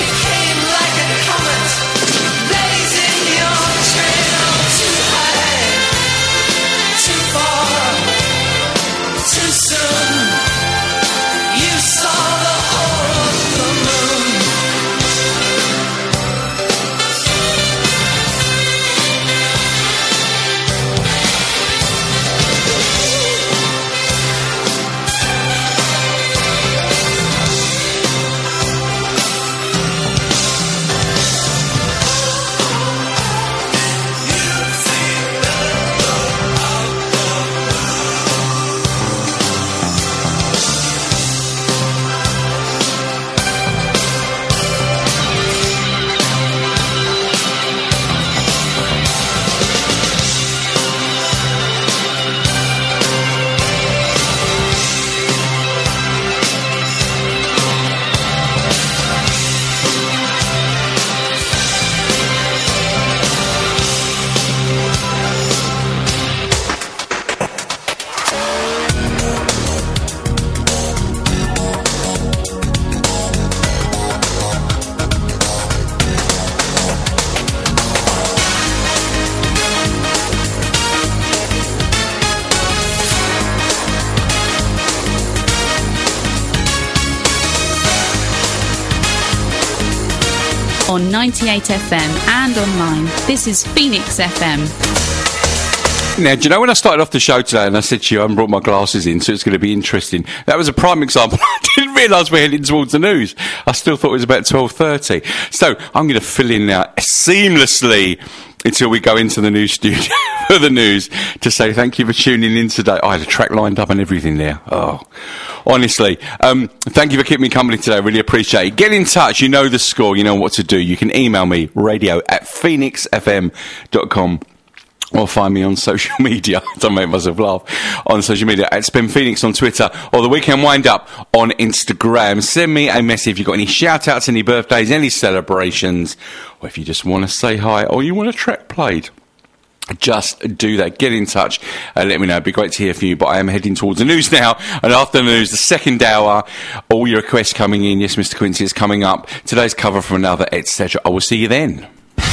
[SPEAKER 1] on ninety-eight F M and online. This is Phoenix F M.
[SPEAKER 2] Now, do you know when I started off the show today and I said to you I haven't brought my glasses in, so it's going to be interesting? That was a prime example. I didn't realise we're heading towards the news. I still thought it was about twelve thirty. So I'm going to fill in now seamlessly until we go into the news studio for the news to say thank you for tuning in today. I had a track lined up and everything there. Oh, honestly. Um, thank you for keeping me company today. Really appreciate it. Get in touch. You know the score. You know what to do. You can email me, radio at phoenix f m dot com. Or find me on social media. Don't make myself laugh. On social media at Spin Phoenix on Twitter or the Weekend Wind Up on Instagram. Send me a message if you've got any shout outs, any birthdays, any celebrations, or if you just want to say hi or you want a track played. Just do that. Get in touch and let me know. It'd be great to hear from you. But I am heading towards the news now. And after the news, the second hour, all your requests coming in. Yes, Mister Quincy is coming up. Today's cover from another, et cetera. I will see you then.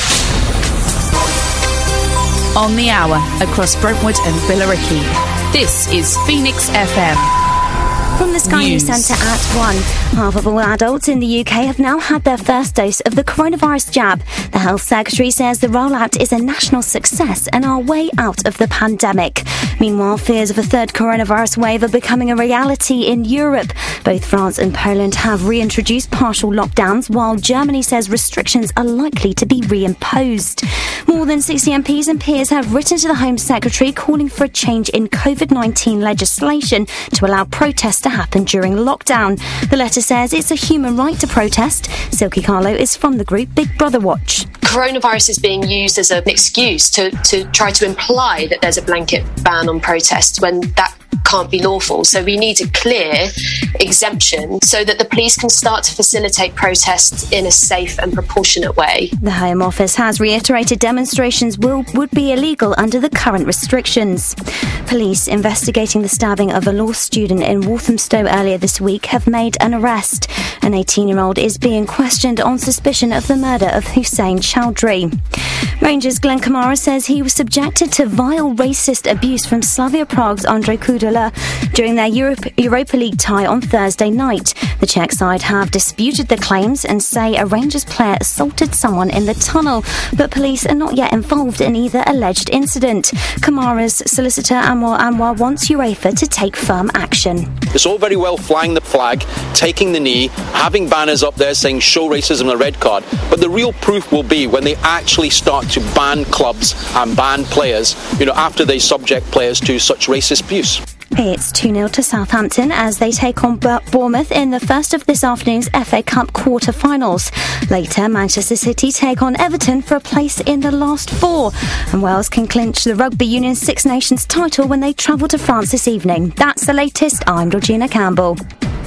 [SPEAKER 1] On the hour, across Brentwood and Billericay. This is Phoenix F M.
[SPEAKER 18] From the Sky News Centre at one. Half of all adults in the U K have now had their first dose of the coronavirus jab. The Health Secretary says the rollout is a national success and our way out of the pandemic. Meanwhile, fears of a third coronavirus wave are becoming a reality in Europe. Both France and Poland have reintroduced partial lockdowns, while Germany says restrictions are likely to be reimposed. More than sixty M Ps and peers have written to the Home Secretary calling for a change in COVID nineteen legislation to allow protests to happen during lockdown. The letter says it's a human right to protest. Silky Carlo is from the group Big Brother Watch.
[SPEAKER 19] Coronavirus is being used as an excuse to, to try to imply that there's a blanket ban on protests when that can't be lawful. So we need a clear exemption so that the police can start to facilitate protests in a safe and proportionate way.
[SPEAKER 18] The Home Office has reiterated demonstrations will would be illegal under the current restrictions. Police investigating the stabbing of a law student in Walthamstow earlier this week have made an arrest. An eighteen-year-old is being questioned on suspicion of the murder of Hussein Chowdhury. Rangers' Glenn Kamara says he was subjected to vile racist abuse from Slavia Prague's Andrej Kudela during their Europe, Europa League tie on Thursday night. The Czech side have disputed the claims and say a Rangers player assaulted someone in the tunnel, but police are not yet involved in either alleged incident. Kamara's solicitor Anwar Anwar wants UEFA to take firm action.
[SPEAKER 20] It's all very well flying the flag, taking the knee, having banners up there saying show racism a red card, but the real proof will be when they actually start to ban clubs and ban players, you know, after they subject players to such racist abuse.
[SPEAKER 18] It's two nil to Southampton as they take on Bournemouth in the first of this afternoon's F A Cup quarter-finals. Later, Manchester City take on Everton for a place in the last four. And Wales can clinch the Rugby Union's Six Nations title when they travel to France this evening. That's the latest. I'm Georgina Campbell.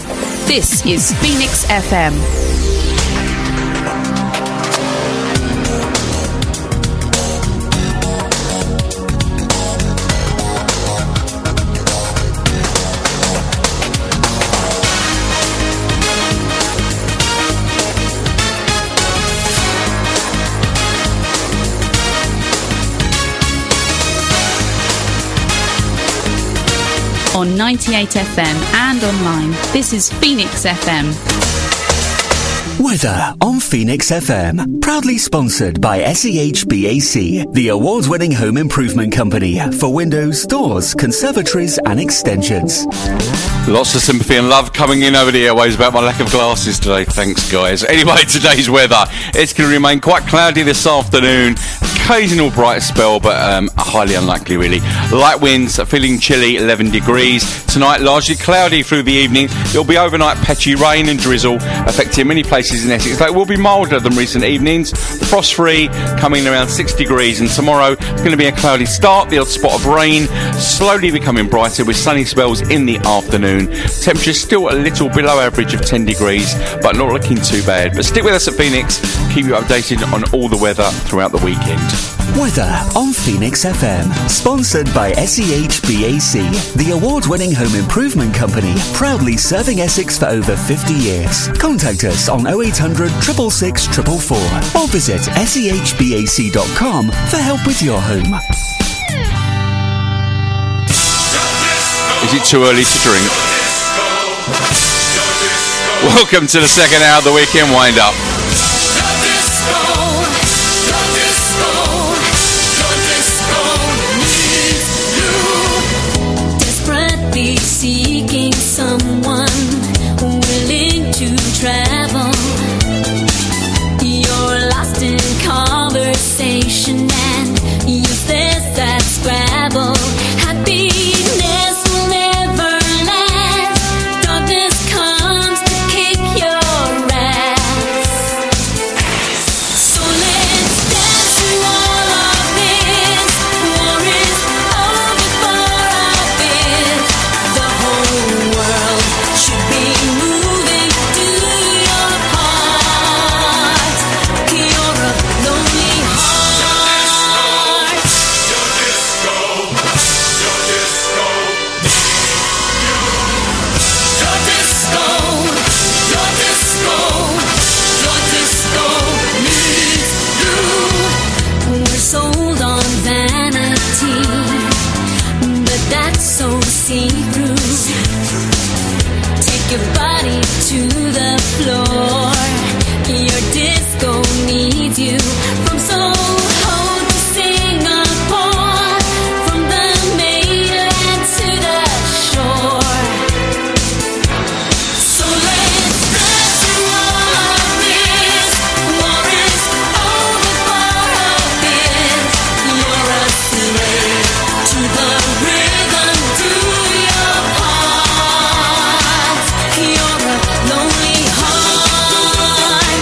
[SPEAKER 1] This is Phoenix F M. On ninety-eight F M and online. This is Phoenix F M.
[SPEAKER 21] Weather on Phoenix F M. Proudly sponsored by S E H B A C, the award-winning home improvement company for windows, doors, conservatories and extensions.
[SPEAKER 2] Lots of sympathy and love coming in over the airways about my lack of glasses today. Thanks, guys. Anyway, today's weather. It's going to remain quite cloudy this afternoon. Occasional bright spell, but um, highly unlikely, really. Light winds, feeling chilly, eleven degrees. Tonight, largely cloudy through the evening. There'll be overnight patchy rain and drizzle, affecting many places in Essex. It will be milder than recent evenings. Frost-free, coming around six degrees. And tomorrow, it's going to be a cloudy start. The odd spot of rain, slowly becoming brighter with sunny spells in the afternoon. Temperature still a little below average of ten degrees, but not looking too bad. But stick with us at Phoenix. Keep you updated on all the weather throughout the weekend.
[SPEAKER 21] Weather on Phoenix F M. Sponsored by S E H B A C, the award-winning home improvement company, proudly serving Essex for over fifty years. Contact us on oh eight hundred, six six six, four four four or visit S E H B A C dot com for help with your home.
[SPEAKER 2] Is it too early to drink? Welcome to the second hour of the Weekend Wind Up.
[SPEAKER 5] to the floor. Your disco needs you from Soho to Singapore, from the mainland to the shore. So let's dance through all of this. War is over for a bit. You're a slave to the rhythm, do your part. You're a lonely heart.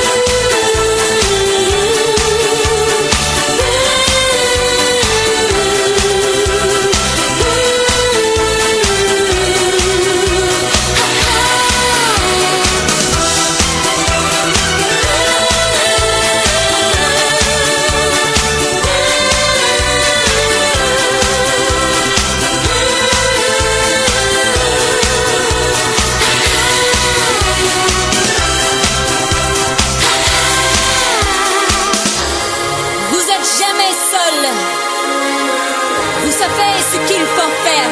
[SPEAKER 5] Vous êtes jamais seul. Vous savez ce qu'il faut faire.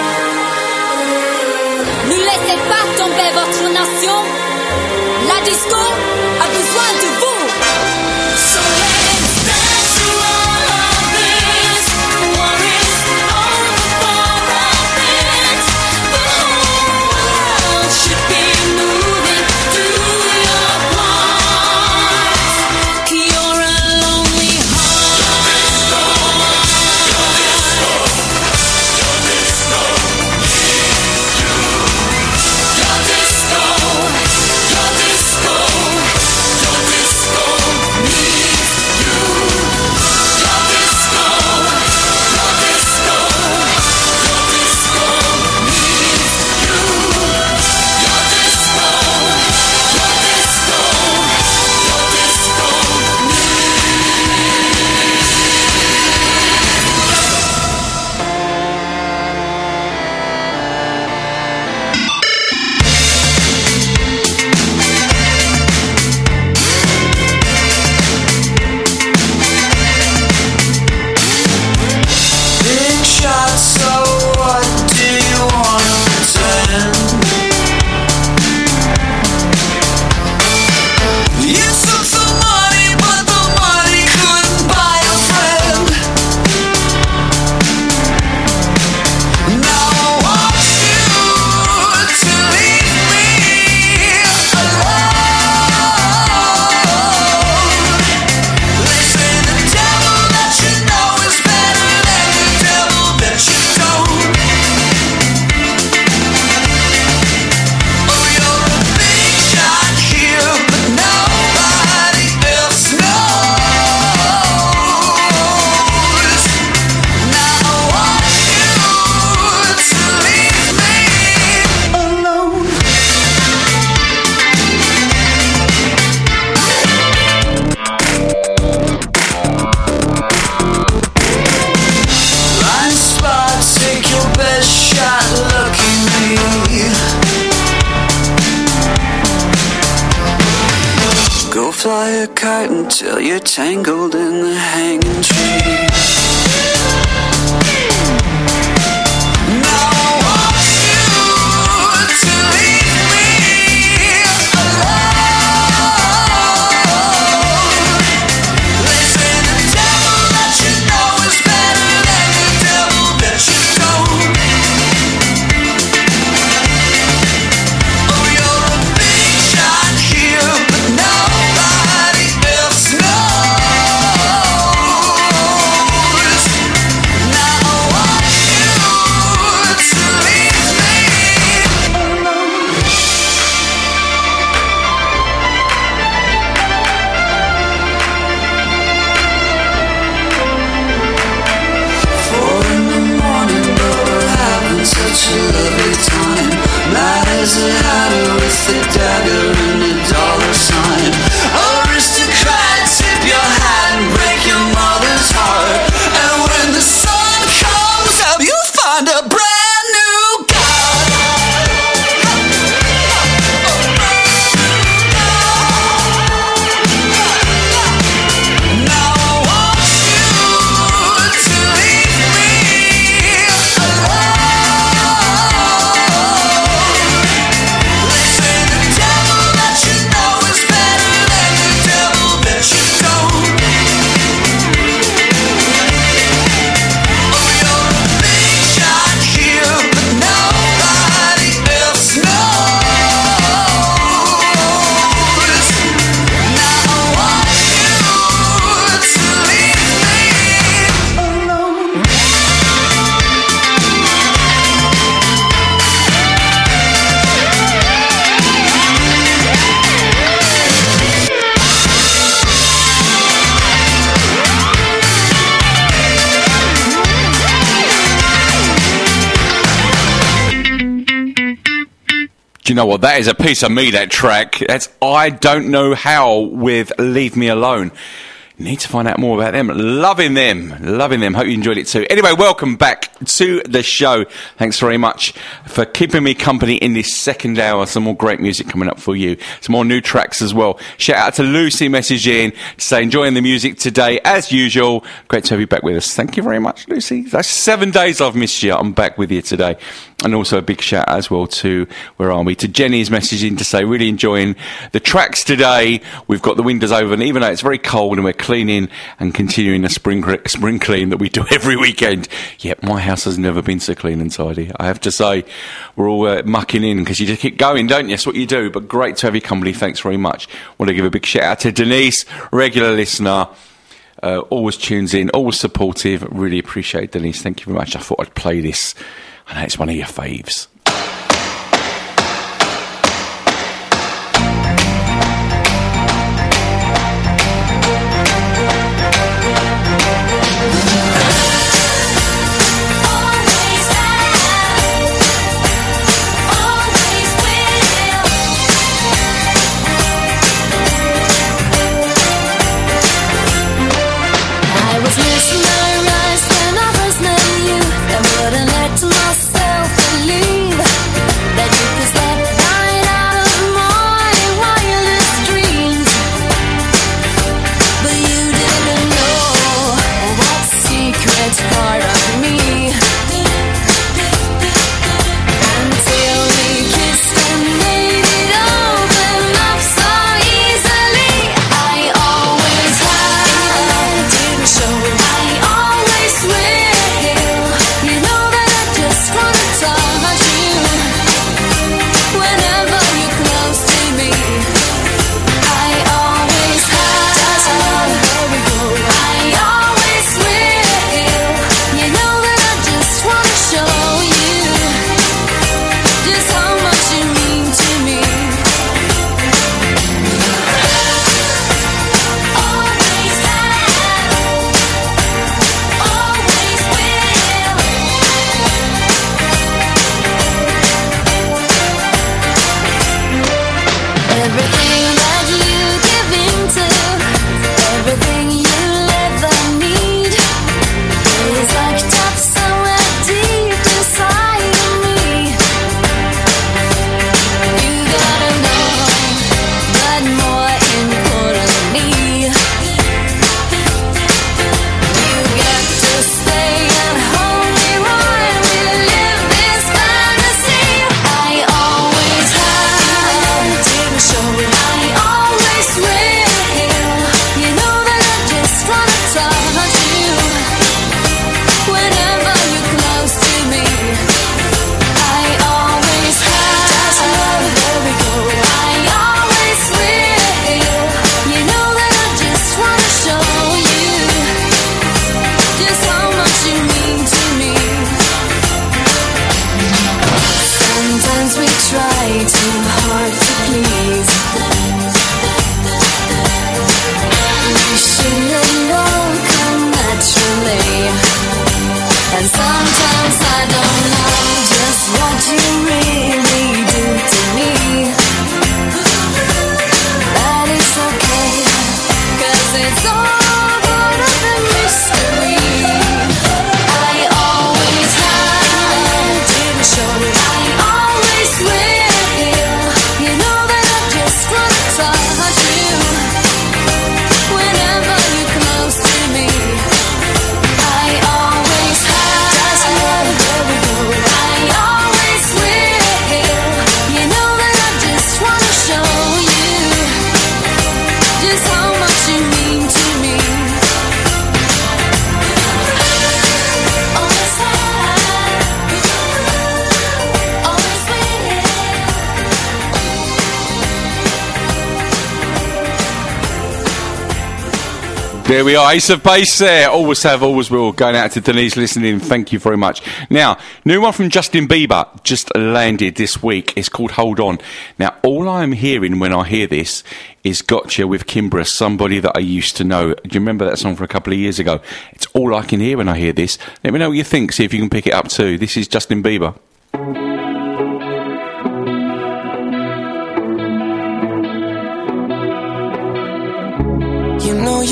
[SPEAKER 5] Ne laissez pas tomber votre nation. La disco a besoin de vous. So let's dance through all of this. War is over for a bit. The whole world should be moving to your part. You're a lonely
[SPEAKER 11] Big shot, so what do you wanna pretend? You took some money, but the money couldn't buy a friend. Now I want you to leave me alone. Listen, the devil that you know is better than the devil that you don't. Oh, you're a big shot here, but nobody else knows. Now I want you to leave me alone. Blind spot, take your best shot, lucky me. Go fly a kite until you're tangled in the hanging tree. Now I want you to leave me alone. Listen, the devil that you know is better than the devil that you don't. Oh, you're a big shot here, but nobody else knows.
[SPEAKER 2] you know what? That is a piece of me, that track. That's I Don't Know How with Leave Me Alone. Need to find out more about them. Loving them. Loving them. Hope you enjoyed it too. Anyway, welcome back to the show. Thanks very much for keeping me company in this second hour. Some more great music coming up for you. Some more new tracks as well. Shout out to Lucy messaging to say enjoying the music today as usual. Great to have you back with us. Thank you very much, Lucy. That's seven days I've missed you. I'm back with you today. And also a big shout out as well to, where are we, to Jenny's messaging to say really enjoying the tracks today. We've got the windows open, even though it's very cold, and we're cleaning and continuing the spring spring clean that we do every weekend. Yep, my house has never been so clean and tidy. I have to say, we're all uh, mucking in because you just keep going, don't you? That's what you do. But great to have your company. Thanks very much. Want to give a big shout out to Denise, regular listener. Uh, always tunes in, always supportive. Really appreciate Denise. Thank you very much. I thought I'd play this. I know it's one of your faves. There we are, Ace of Base there. Always have, always will. Going out to Denise listening. Thank you very much. Now, new one from Justin Bieber just landed this week. It's called Hold On. Now, all I'm hearing when I hear this is Gotcha with Kimbra, somebody that I used to know. Do you remember that song from a couple of years ago? It's all I can hear when I hear this. Let me know what you think. See if you can pick it up too. This is Justin Bieber.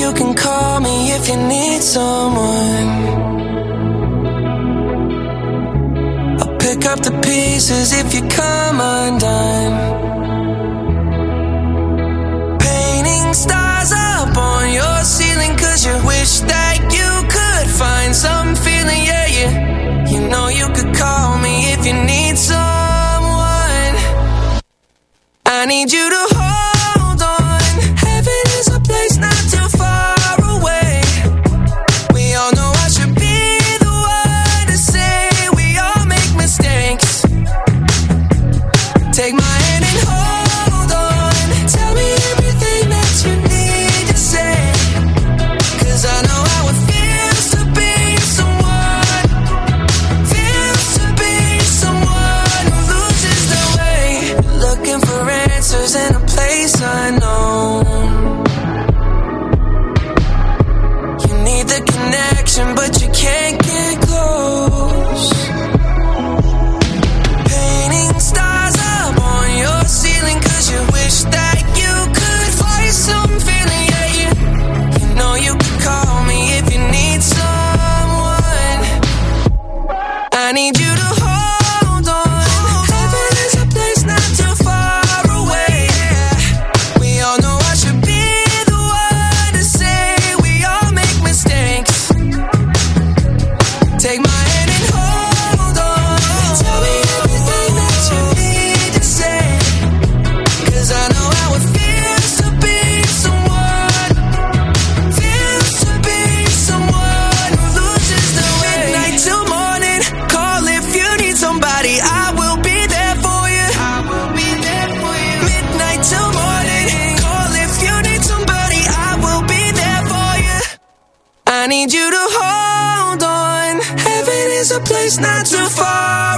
[SPEAKER 6] you can call me if you need someone. I'll pick up the pieces if you come undone. Painting stars up on your ceiling, cause you wish that you could find some feeling, yeah, yeah. You know you could call me if you need someone. I need you to hold on. Heaven is a place not too far away. We all know I should be the one to say we all make mistakes. Take my hand and hold on. Tell me everything that you need to say, cause I know how it feels to be someone, feels to be someone who loses their way, looking for answers in a place unknown. You need the connection, but you can't get close. Painting stars up on your ceiling, cause you wish that you could find some feeling, yeah, yeah. You know you could call me if you need someone. I need you to hold on. Heaven is a place not too far away. We all know I should be the one to say we all make mistakes. Take my hand and hold on. Tell me everything that you need to say, cause I know how it feels to be someone, feels to be someone who loses their way. Midnight till morning, call if you need somebody, I will be there for you. I will be there for you. Midnight till morning, call if you need somebody, I will be there for you. I need you to hold on. Heaven is a place not too far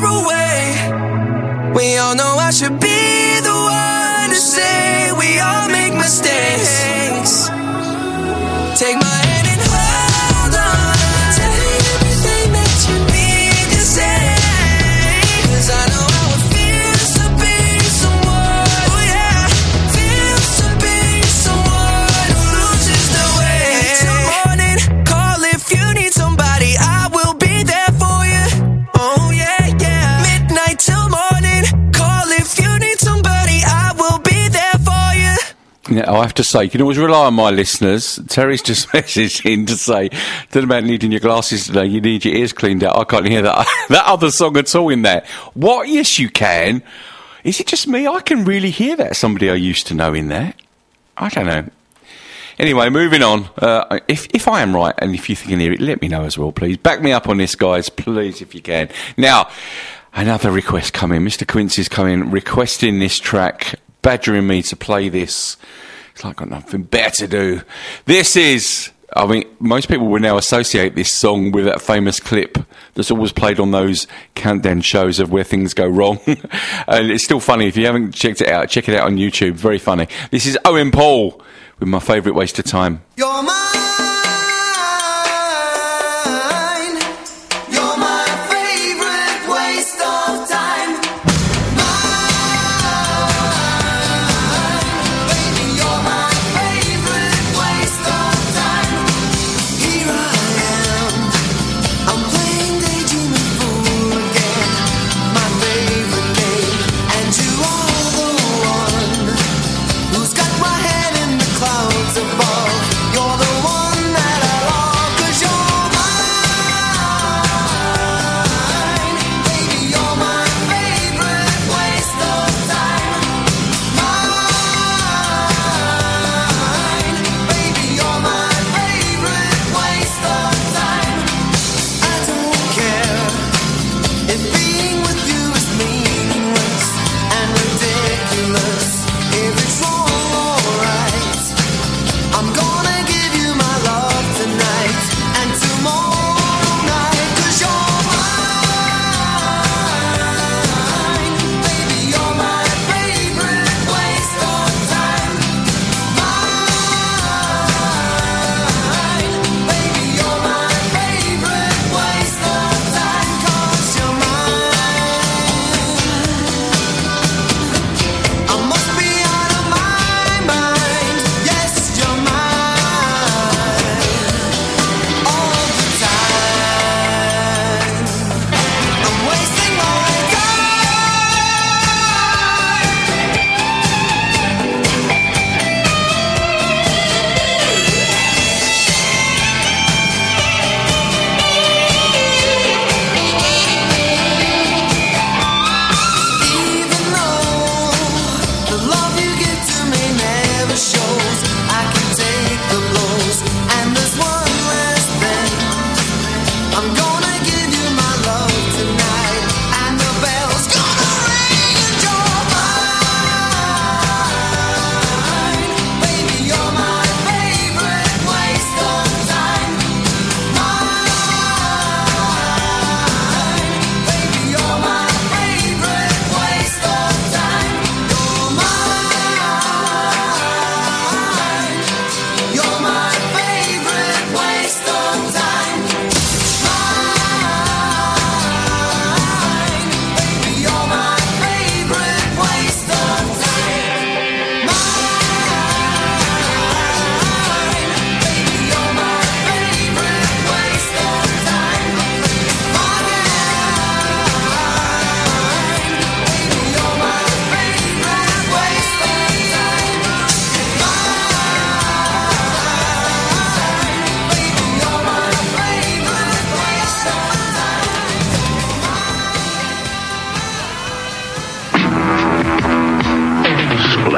[SPEAKER 6] away. We all know I should be the one to say we all make mistakes. Take my hand and hold on. Tell me everything that you need to say, cause I know how it feels to be someone, oh yeah, feels to be someone who loses their way. Till morning, call if you need somebody, I will be there for you. Oh yeah, yeah. Midnight till morning, call if you need somebody, I will be there for you.
[SPEAKER 2] Yeah, I have to say, you can always rely on my listeners. Terry's just messaged in to say, don't know about needing your glasses today, you need your ears cleaned out. I can't hear that that other song at all in there. What? Yes, you can. Is it just me? I can really hear that somebody I used to know in there. I don't know. Anyway, moving on. Uh, if if I am right, and if you can hear it, let me know as well, please. Back me up on this, guys, please, if you can. Now, another request coming. Mister Quincy's coming, requesting this track, badgering me to play this. It's like I've got nothing better to do. This is, I mean, most people will now associate this song with that famous clip that's always played on those countdown shows of where things go wrong. And it's still funny. If you haven't checked it out, check it out on YouTube. Very funny. This is Owen Paul with My Favourite Waste of Time.
[SPEAKER 6] You're mine. You're my favorite waste of time. Mine. Baby, you're my favorite waste of time. Here I am. I'm playing daydreaming fool again. My favorite name, and you are the one who's got my head in the clouds above. You're the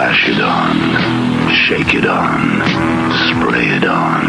[SPEAKER 7] Splash it on, shake it on, spray it on.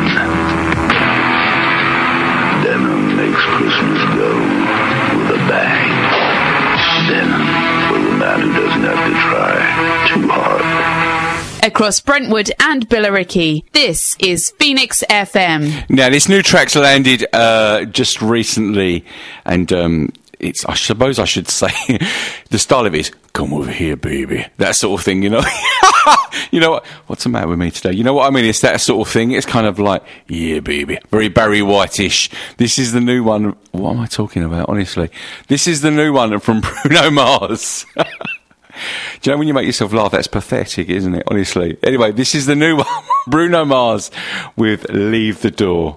[SPEAKER 7] Denim makes Christmas go with a bang. Denim for the man who doesn't have to try too hard.
[SPEAKER 1] Across Brentwood and Billericay, this is Phoenix F M.
[SPEAKER 2] Now, this new track's landed uh, just recently, and um, it's, I suppose I should say, the style of it is, come over here, baby. That sort of thing, you know? You know what? What's the matter with me today? You know what I mean? It's that sort of thing. It's kind of like, yeah, baby. Very Barry White-ish. This is the new one. What am I talking about, honestly? This is the new one from Bruno Mars. Do you know when you make yourself laugh? That's pathetic, isn't it? Honestly. Anyway, this is the new one. Bruno Mars with Leave the Door.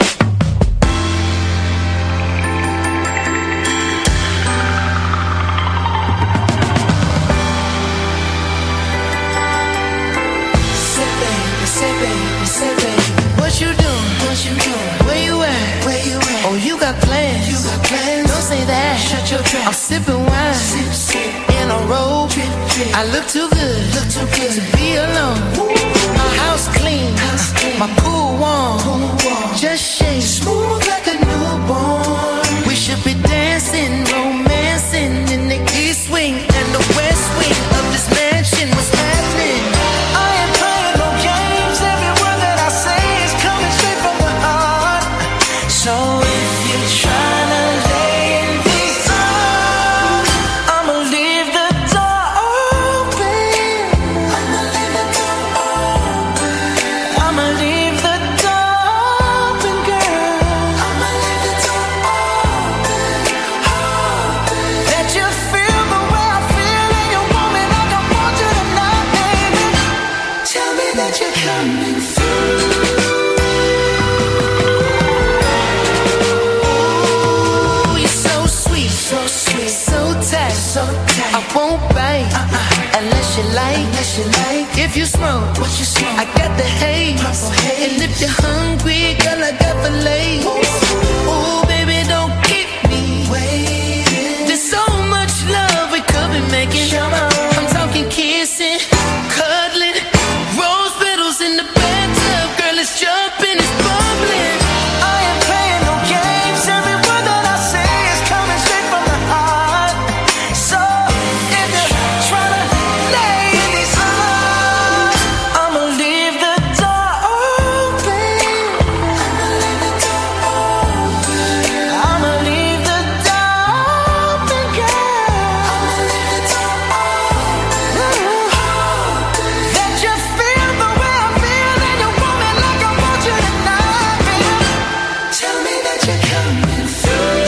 [SPEAKER 6] I'm sipping wine sip, sip. In a robe. Drip, drip. I look too good, look too good to be alone. Ooh. My house clean, house clean. My pool warm. pool warm. Just shake smooth like a newborn. We should be dancing, romancing in the east wing and the west wing of this mansion. What's happening? I ain't playing no games. Every word that I say is coming straight from the heart. So if you're trying to if you smoke, what you smoke? I got the haze. haze. And if you're hungry, girl, I got fillets. Ooh, baby, don't keep me waiting. There's so much love we could be making. I'm talking kissing, cuddling, rose petals in the bathtub. Girl, it's jumping, it's bubbling. I ain't playing no games. Every word that I say is coming straight from the heart. So if you're trying to lay in these arms, I'ma leave the door open. I'ma leave the door open, girl. That you feel the way I feel and you want me like I want you tonight, baby. Tell me that you're coming through.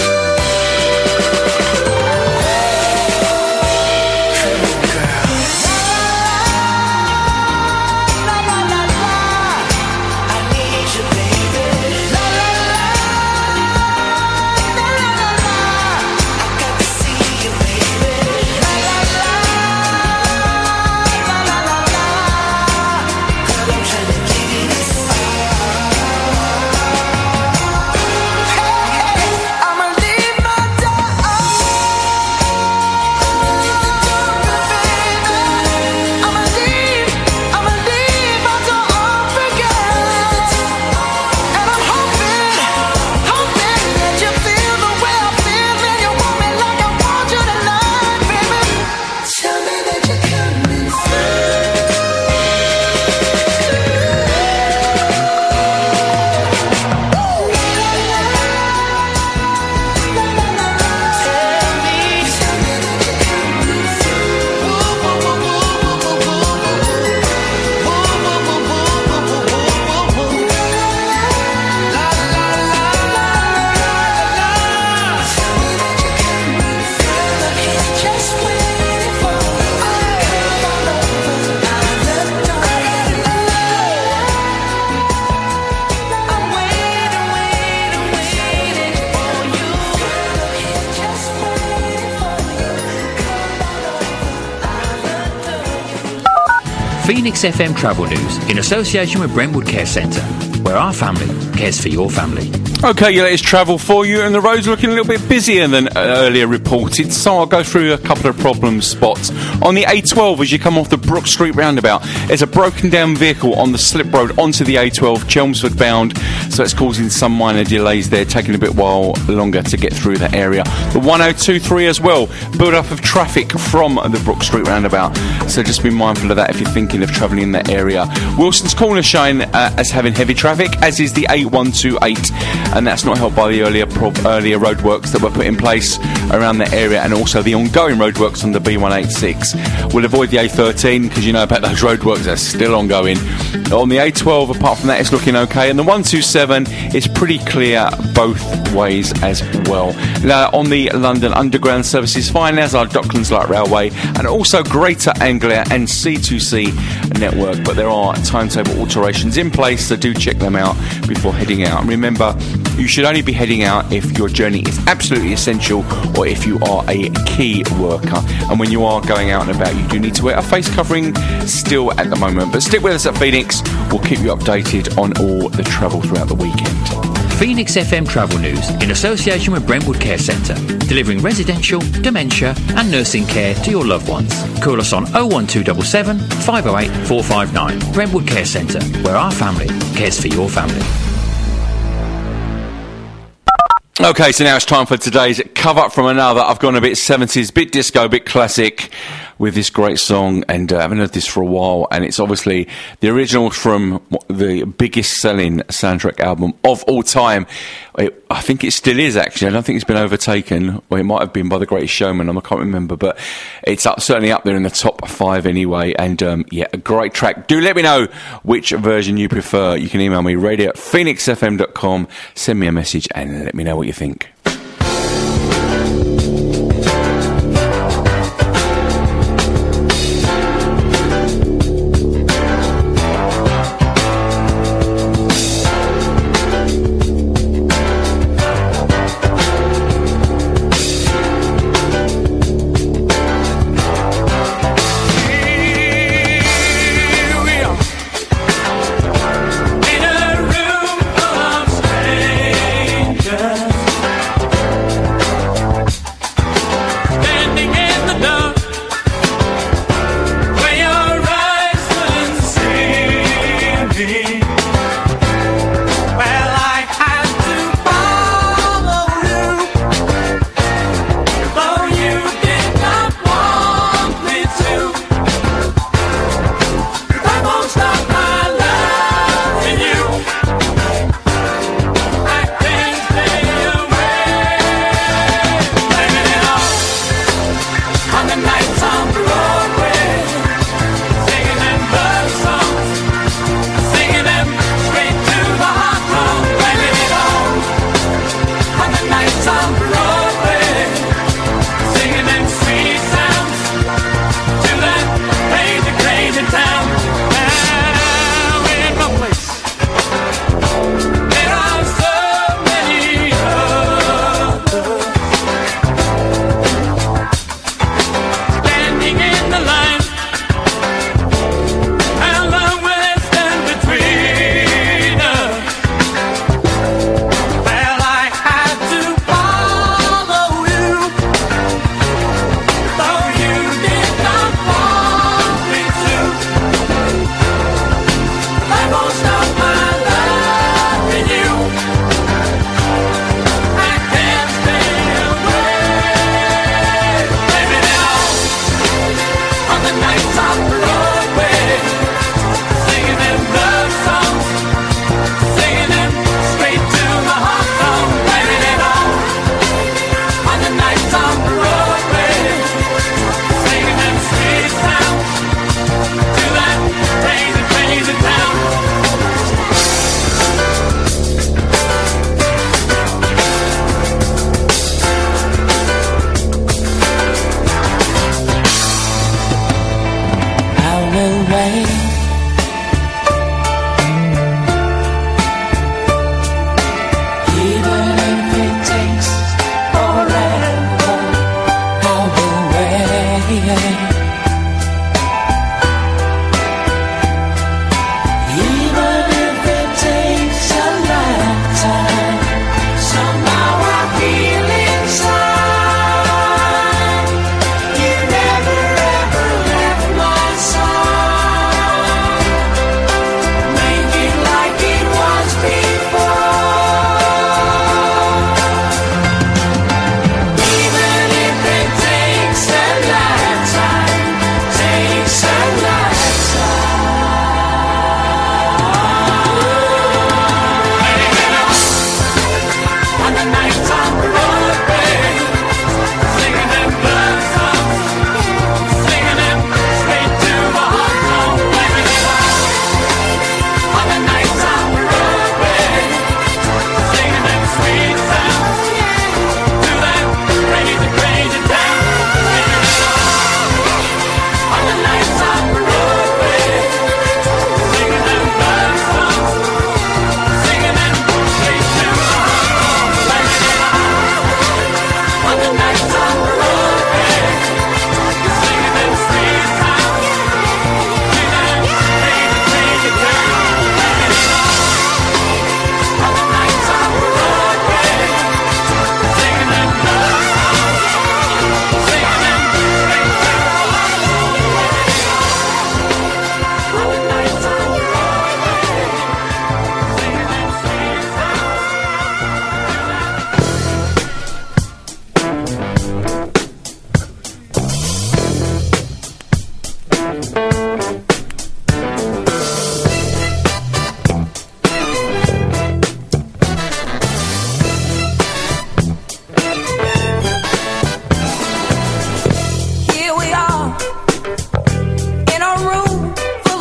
[SPEAKER 9] Phoenix F M Travel News in association with Brentwood Care Centre, where our family cares for your family.
[SPEAKER 2] Okay, your latest travel for you, and the roads are looking a little bit busier than earlier reported, so I'll go through a couple of problem spots. On the A twelve, as you come off the Brook Street roundabout, there's a broken down vehicle on the slip road onto the A twelve, Chelmsford bound, so it's causing some minor delays there, taking a bit while longer to get through that area. The one oh two three as well, build up of traffic from the Brook Street roundabout, so just be mindful of that if you're thinking of travelling in that area. Wilson's Corner showing uh, as having heavy traffic, as is the A one two eight. And that's not helped by the earlier pro- earlier roadworks that were put in place around that area, and also the ongoing roadworks on the B one eighty-six. We'll avoid the A thirteen because you know about those roadworks, they're still ongoing. On the A twelve, apart from that, it's looking okay, and the one two seven is pretty clear both ways as well. Now, on the London Underground services fine, as are Docklands Light Railway and also Greater Anglia and C two C network, but there are timetable alterations in place, so do check them out before heading out. And remember, you should only be heading out if your journey is absolutely essential or if you are a key worker. And when you are going out and about, you do need to wear a face covering still at the moment. But stick with us at Phoenix. We'll keep you updated on all the travel throughout the weekend.
[SPEAKER 9] Phoenix F M Travel News in association with Brentwood Care Centre, delivering residential, dementia and nursing care to your loved ones. Call us on oh one two seven seven, five oh eight, four five nine. Brentwood Care Centre, where our family cares for your family.
[SPEAKER 2] Okay, so now it's time for today's cover up from another. I've gone a bit seventies, bit disco, bit classic with this great song, and uh, I haven't heard this for a while, and it's obviously the original from the biggest selling soundtrack album of all time. It, I think it still is, actually. I don't think it's been overtaken, or it might have been by The Greatest Showman, I can't remember, but it's up, certainly up there in the top five anyway, and um, yeah, a great track. Do let me know which version you prefer. You can email me, radio at phoenix f m dot com, send me a message and let me know what you think.
[SPEAKER 11] In a room full of strangers,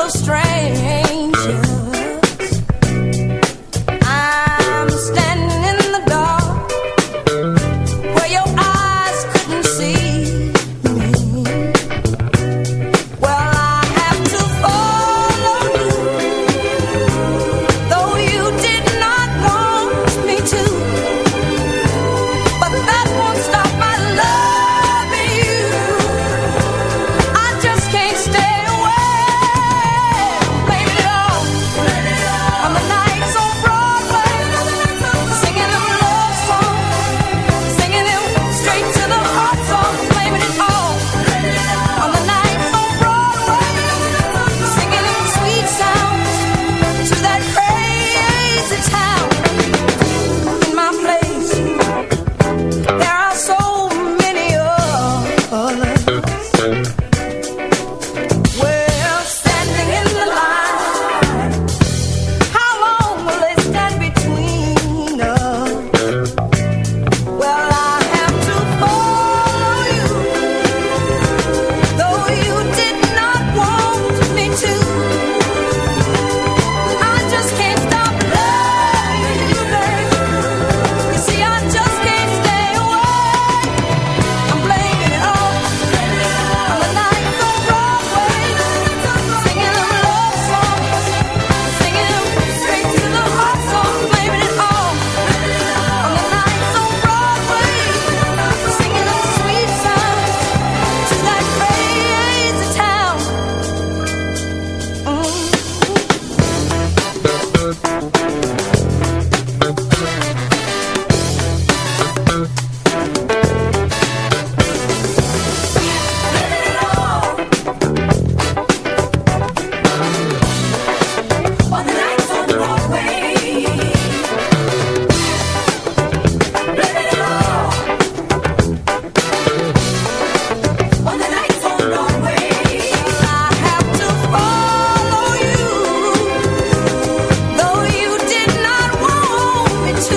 [SPEAKER 5] of strangers. I'm standing in the dark where your eyes couldn't see me. Well, I have to follow you, though you did not want me to. But that won't stop my loving you. I just can't stay away. Blame it all on the nights on Broadway, singing them love songs, singing them straight to the heart songs. Blaming it all on the nights on Broadway, singing them sweet sounds to that crazy town. In my place, there are so many others. Well, standing in the line, how long will they stand between us? Well, I have to follow you, though you did not want me to. I just can't stop loving you, baby. You see, I just can't stay away. I'm blaming it all on the nights on Broadway, singing them love songs, singing them straight to the heart songs. Blaming it all on the nights on Broadway, singing them sweet sounds to that crazy town. On the nights on Broadway, blaming it all on the nights on Broadway. I have to follow you, though you did not want me to.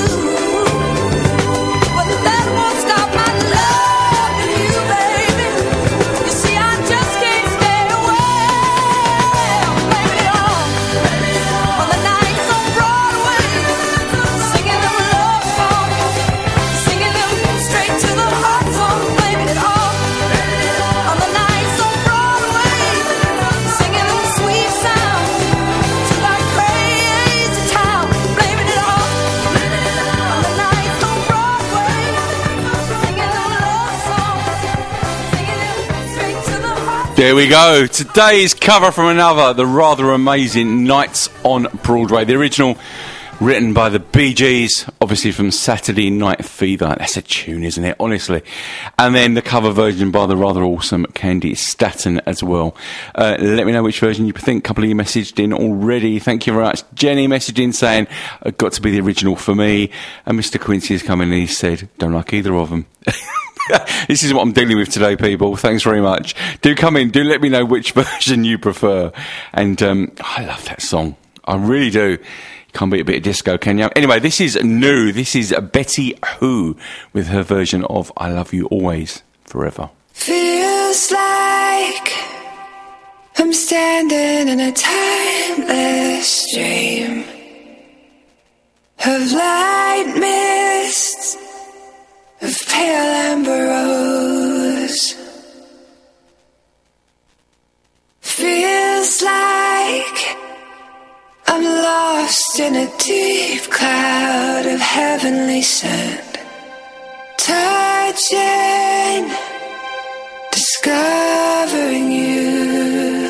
[SPEAKER 5] But that won't stop my loving you, baby. You see, I just can't stay away. Blaming it all on the nights on Broadway, singing them love songs, singing them straight to the heart songs. Blaming it all on the nights on Broadway, singing them sweet sounds to that crazy town. Blaming it all on the nights on Broadway, singing them love songs, singing them straight to the heart.
[SPEAKER 2] There we go. Today's cover from another, the rather amazing Nights on Broadway. The original written by the Bee Gees, obviously from Saturday Night Fever. That's a tune, isn't it? Honestly. And then the cover version by the rather awesome Candy Staton as well. Uh, let me know which version you think. A couple of you messaged in already. Thank you very much. Jenny messaged in saying, uh, got to be the original for me. And Mister Quincy has come in and he said, don't like either of them. This is what I'm dealing with today, people. Thanks very much. Do come in. Do let me know which version you prefer. And um, I love that song. I really do. Can't beat a bit of disco, can you? Anyway, this is new. This is Betty Who with her version of I Love You Always, Forever.
[SPEAKER 6] Feels like I'm standing in a timeless dream of light mists, of pale amber rose. Feels like I'm lost in a deep cloud of heavenly sand, touching, discovering you.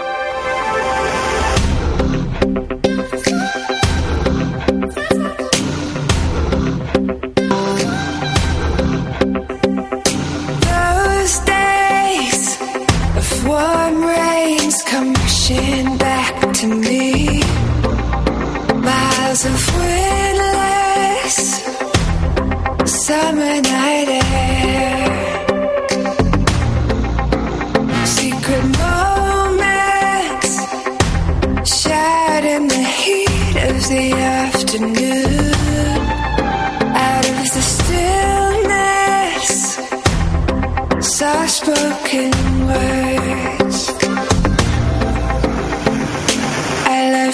[SPEAKER 6] Those days of warm rains come rushing back to me. Miles of windless summer night air, secret moments shared in the heat of the afternoon. Out of the stillness, soft spoken words.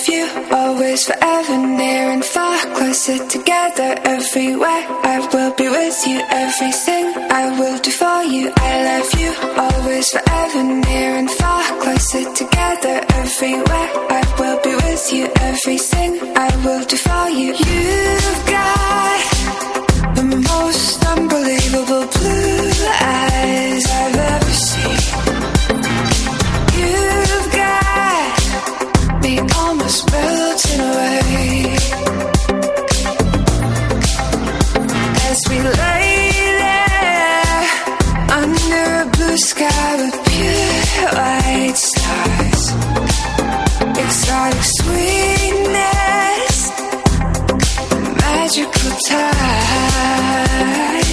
[SPEAKER 10] love you, always, forever, near and far, closer together, everywhere. I will be with you, everything I will do for you. I love you, always, forever, near and far, closer together, everywhere. I will be with you, everything I will do for you. You've got the most unbelievable blue eyes I've ever seen. You've got me almost melting away as we lay there under a blue sky with pure white stars. Exotic sweetness, magical time.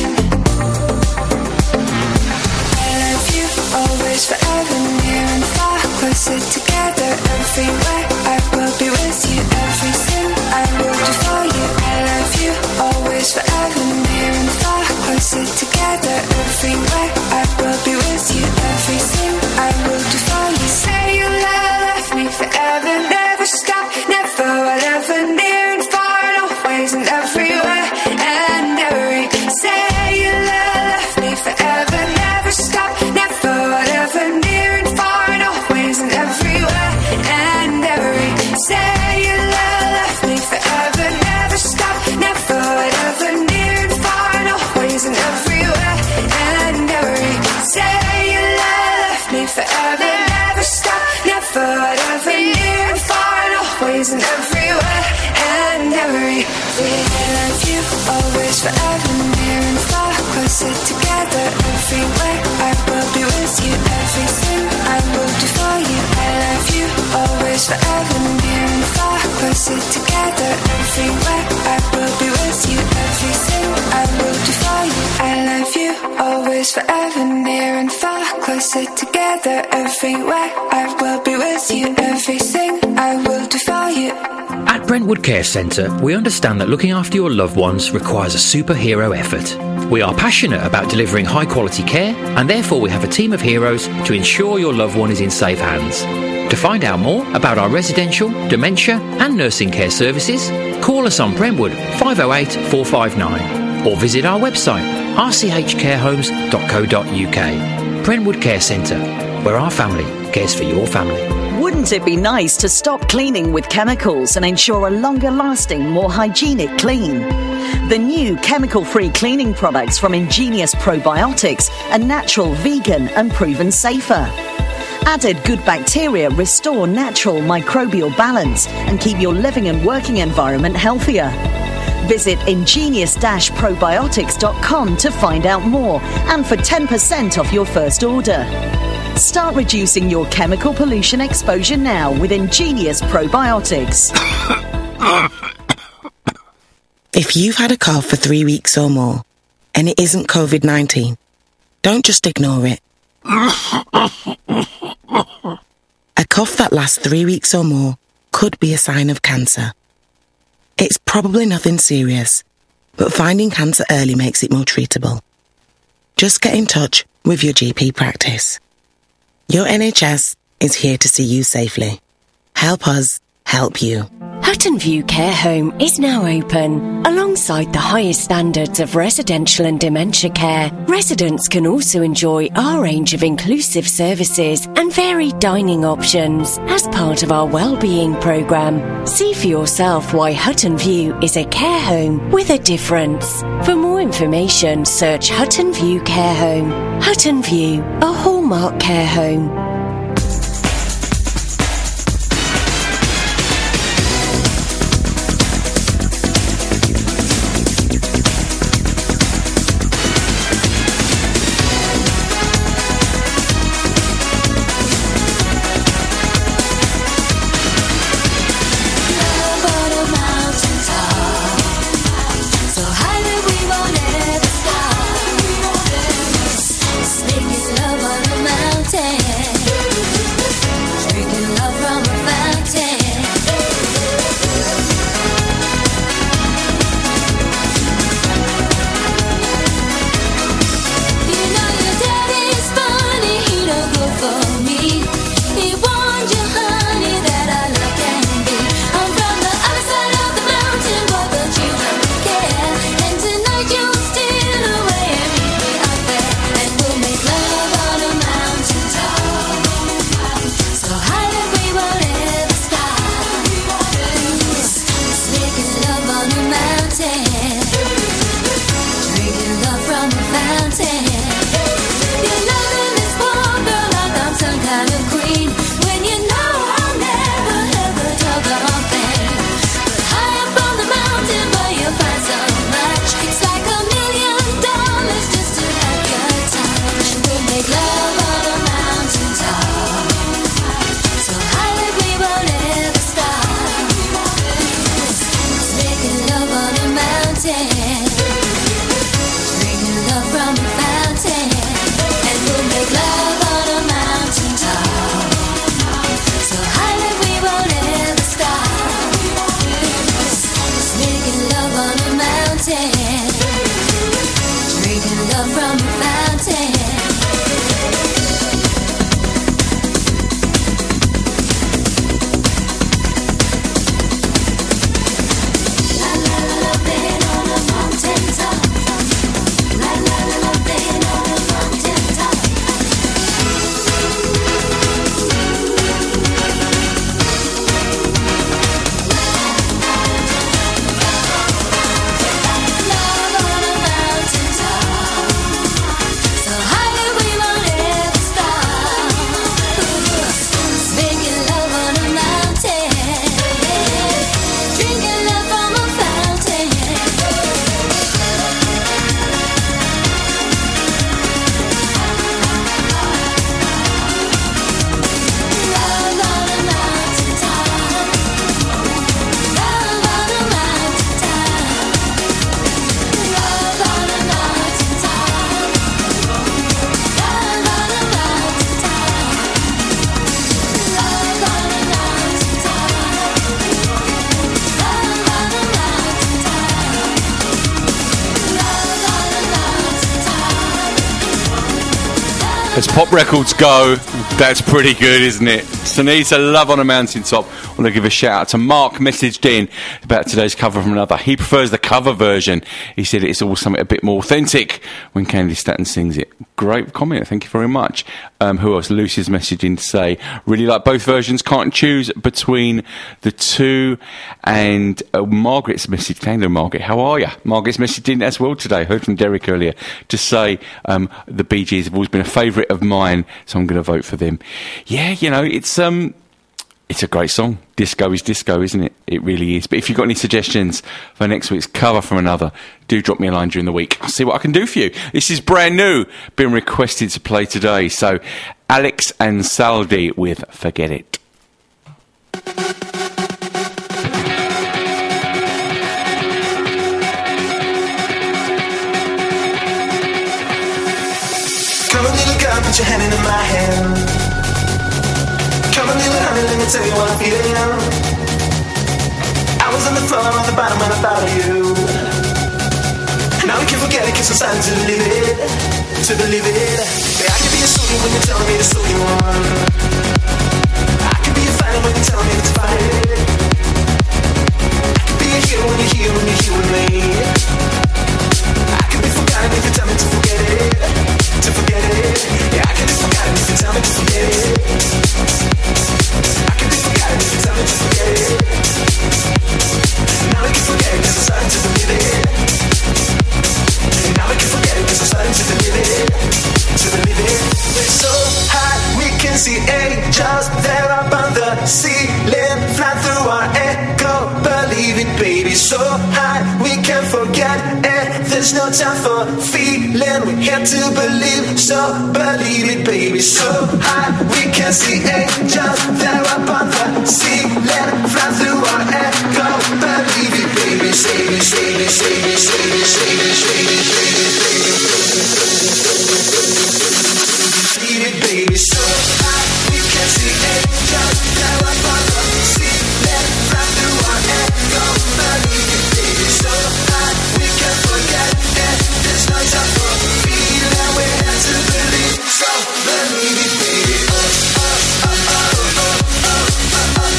[SPEAKER 10] I love you, always, forever, near and far, closer together, everywhere. I will be with you, everything I will do for you. I love you, always, forever, near and far, closer together, everywhere. I will be with you, everything I will do for you. Say you love me forever, never stop, never, whatever, near and far, and always and everywhere and every. Say you love me forever, never stop, never, whatever, near and far, and always and everywhere and every. Say you love me forever, never stop, never, whatever, near and far, and always and everywhere and every. Say you love me forever, never stop, never, whatever, near and far, and always and everywhere and every. I love you, always, forever, near and far, closer together, everywhere. I will be with you, everything I will do for you. I love you, always, forever, near and far, closer together, everywhere. I will be with you, everything I will do for you. I love you, always, forever, near and far, closer together, everywhere. I will be with you, everything I will do for you.
[SPEAKER 9] At Brentwood Care Centre, we understand that looking after your loved ones requires a superhero effort. We are passionate about delivering high quality care, and therefore we have a team of heroes to ensure your loved one is in safe hands. To find out more about our residential, dementia and nursing care services, call us on Brentwood five oh eight, four five nine or visit our website r c h care homes dot co dot u k. Brentwood Care Centre, where our family cares for your family.
[SPEAKER 4] Wouldn't it be nice to stop cleaning with chemicals and ensure a longer lasting, more hygienic clean? The new chemical-free cleaning products from Ingenious Probiotics are natural, vegan and proven safer. Added good bacteria restore natural microbial balance and keep your living and working environment healthier. Visit ingenious dash probiotics dot com to find out more and for ten percent off your first order. Start reducing your chemical pollution exposure now with Ingenious Probiotics.
[SPEAKER 16] If you've had a cough for three weeks or more and it isn't covid nineteen, don't just ignore it. A cough that lasts three weeks or more could be a sign of cancer. It's probably nothing serious, but finding cancer early makes it more treatable. Just get in touch with your G P practice. Your N H S is here to see you safely. Help us help you.
[SPEAKER 22] Hutton View Care Home is now open. Alongside the highest standards of residential and dementia care, residents can also enjoy our range of inclusive services and varied dining options as part of our wellbeing programme. See for yourself why Hutton View is a care home with a difference. For more information, search Hutton View Care Home. Hutton View, a hallmark care home.
[SPEAKER 5] Love on a mountain.
[SPEAKER 2] As pop records go, that's pretty good, isn't it? Sunisa, Love on a Mountaintop. I want to give a shout out to Mark, messaged in about today's cover from another. He prefers the cover version. He said it's always something a bit more authentic when Candy Staton sings it. Great comment, thank you very much. Um, who else? Lucy's messaged in to say, really like both versions, can't choose between the two. And uh, Margaret's messaged, hello Margaret, how are you? Margaret's messaged in as well today, heard from Derek earlier, to say um, the Bee Gees have always been a favourite of mine, so I'm going to vote for them. Yeah, you know, it's um, it's a great song. Disco is disco, isn't it? It really is. But if you've got any suggestions for next week's cover from another, do drop me a line during the week. I'll see what I can do for you. This is brand new, been requested to play today. So, Alex and Saldi with Forget It.
[SPEAKER 6] Come on, little girl, put your hand in my hand. Come on, little honey, let me tell you what I'm feeling. I was on the floor, on the bottom, and I thought of you. Now we can't forget it, cause I'm starting to believe it, to believe it. Yeah, I can be a soldier when you're telling me to soldier on. I can be a fighter when you're telling me to fight it. I can be a hero when you're here, when you're here with me. I can be forgotten if you tell me to forget it, to forget it. Yeah, I can be forgotten if you tell me to forget it. I can be forgotten if you tell me to forget it. Now we can forget it cause I'm starting to believe it. Now we can forget it cause I'm starting to believe it, to believe it. We're so high we can see angels there up on the ceiling, fly through our echo. Believe it, baby. So high we can forget it. There's no time for feeling. We're here to believe, so believe it, baby. So high we can see angels there up on the ceiling, fly through our echo. Believe it, baby. Say it, say it, say it, say it, say it, say it, say it, say it. Believe it, baby. So high we can see angels there up on the ceiling, fly through our echo. Believe it, baby. So high we can forget it. There's no time for feeling. We're here to believe, so believe it, baby. Oh, oh, oh, oh, oh, oh, oh, oh,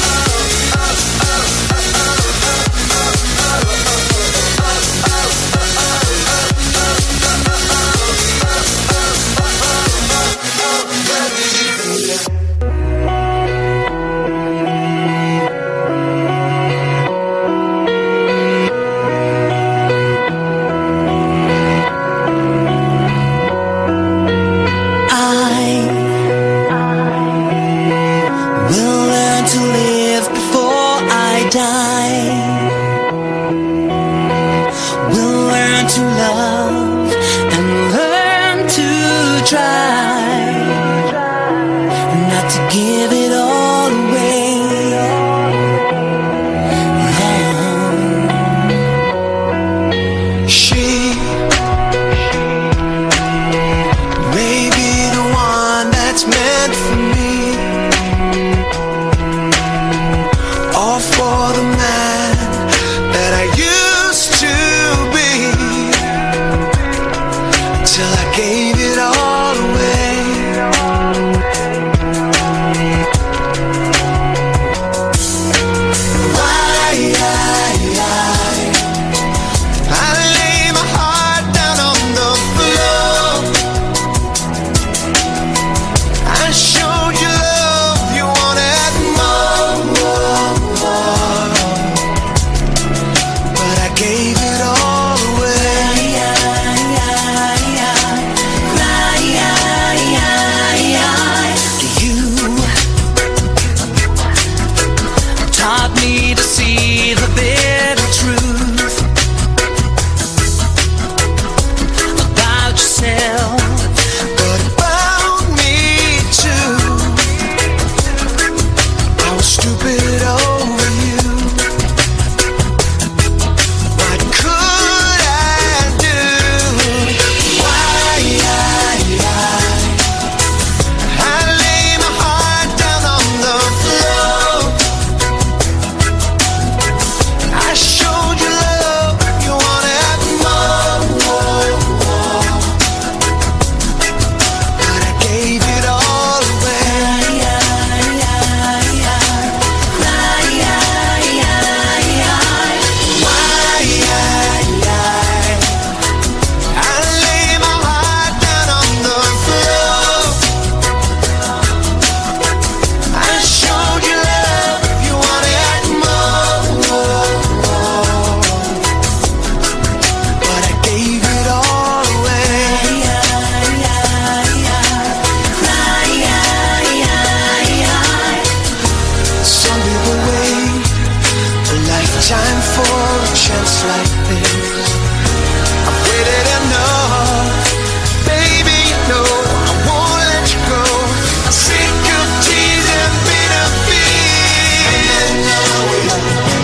[SPEAKER 8] like this. I've waited enough, baby, you know I won't let you go. I'm sick of tears and bitter fears. No, no,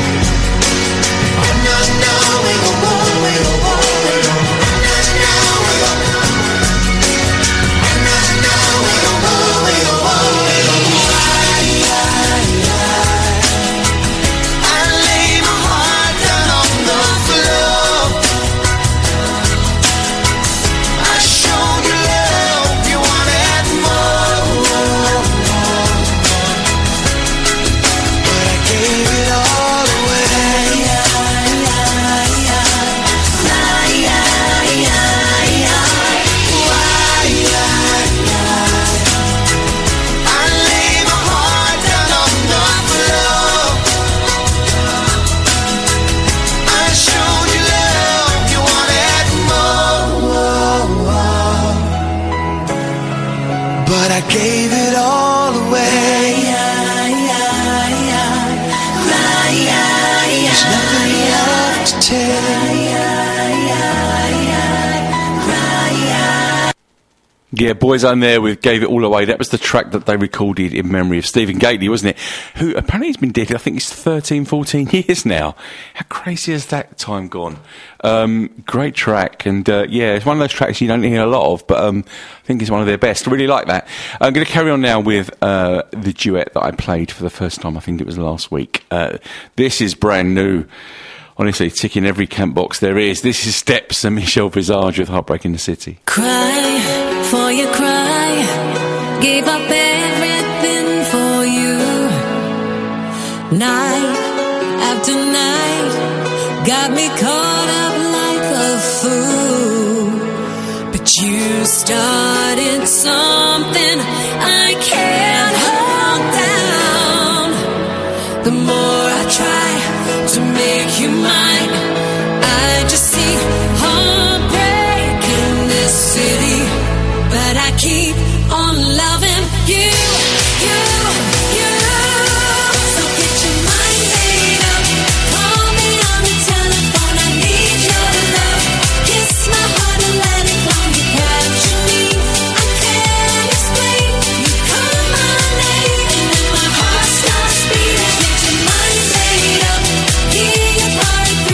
[SPEAKER 8] no, no, we go on, we go on, we go on. No, no, we go on. No, no, we go on, we go on, we go on. I lay my heart down on the floor. I showed you love, you wanted more, but I gave it all away. I lay my heart down on the floor. I showed you love, you wanted more, but I gave it all away. There's nothing left to take.
[SPEAKER 2] Yeah, Boys I'm There with Gave It All Away. That was the track that they recorded in memory of Stephen Gately, wasn't it? Who apparently he's been dead, I think it's thirteen, fourteen years now. How crazy has that time gone? Um, great track, and uh, yeah, it's one of those tracks you don't hear a lot of, but um, I think it's one of their best. I really like that. I'm going to carry on now with uh, the duet that I played for the first time, I think it was last week. Uh, this is brand new. Honestly, ticking every camp box there is. This is Steps and Michelle Visage with Heartbreak in the City.
[SPEAKER 5] Cry for you, cry. Gave up everything for you. Night after night, got me caught up like a fool. But you started something I can't hold down. The more I try to make you mine, I just see heartbreak in this city. But I keep on loving you, you, you. So get your mind made up. Call me on the telephone, I need your love. Kiss my heart and let it flow. You capture me, I can't explain. You call my name and then my heart starts beating. Get your mind made up. Hear your heart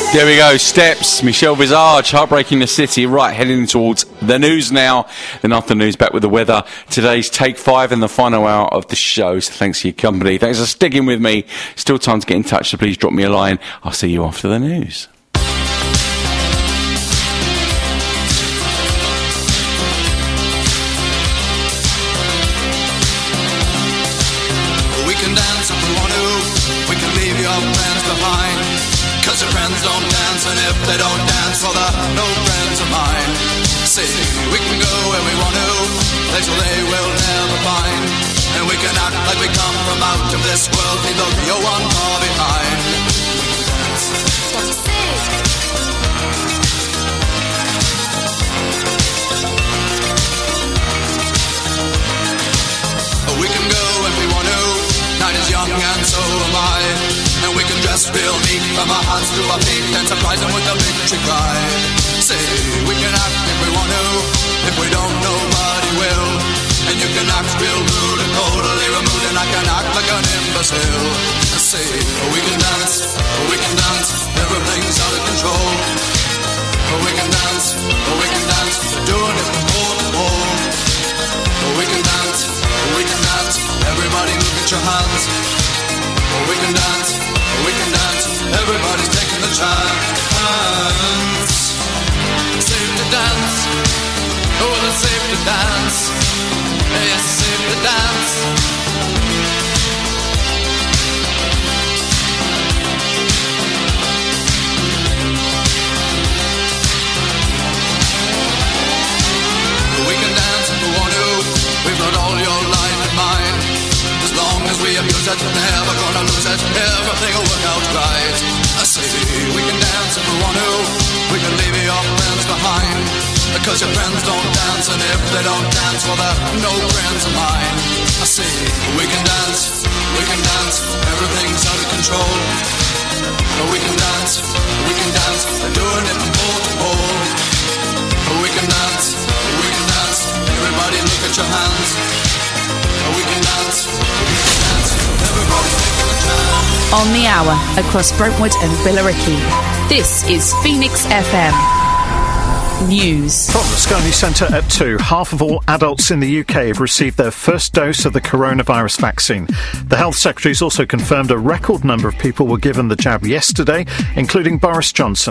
[SPEAKER 2] There we go, Steps, Michelle Visage, Heartbreaking the City. Right, heading towards the news now. Then after the news, back with the weather. Today's Take five and the final hour of the show. So thanks for your company. Thanks for sticking with me. Still time to get in touch, so please drop me a line. I'll see you after the news.
[SPEAKER 12] We can dance if we want to. We can leave your friends behind. Cause your friends don't dance, and if they don't dance, well, they're no friends of mine. See, we can go where we want to, places they will never find. And we can act like we come from out of this world, leave the real one far behind. We can go if we want to, night is young and so am I. And we can dress real neat from our hands to our feet and surprise them with a victory cry. Say, we can act if we want to, if we don't, nobody will. And you can act real rude and totally removed, and I can act like an imbecile. Say, we can dance, we can dance, everything's out of control. We can dance, we can dance, doing it from pole to pole. We can dance, we can dance, everybody look at your hands. We can dance, we can dance, everybody's taking the chance. Safe to dance, oh, it's safe to dance. Yes, safe to dance. We can dance if we want to, we've got all your life in mind. As long as we abuse it, never gonna lose it, everything will work out right. I say, we can dance if we want to, we can leave your friends behind. Because your friends don't dance, and if they don't dance, well, they're no friends of mine. I say, we can dance, we can dance, everything's out of control. We can dance, we can dance, they're doing it from pole to pole. We can dance, we can dance, everybody look at your hands. We can dance, we can dance, everybody's taking a chance.
[SPEAKER 1] On the hour, across Brentwood and Billericay, this is Phoenix F M News.
[SPEAKER 13] From the Sky News Centre at two, half of all adults in the U K have received their first dose of the coronavirus vaccine. The Health Secretary has also confirmed a record number of people were given the jab yesterday, including Boris Johnson.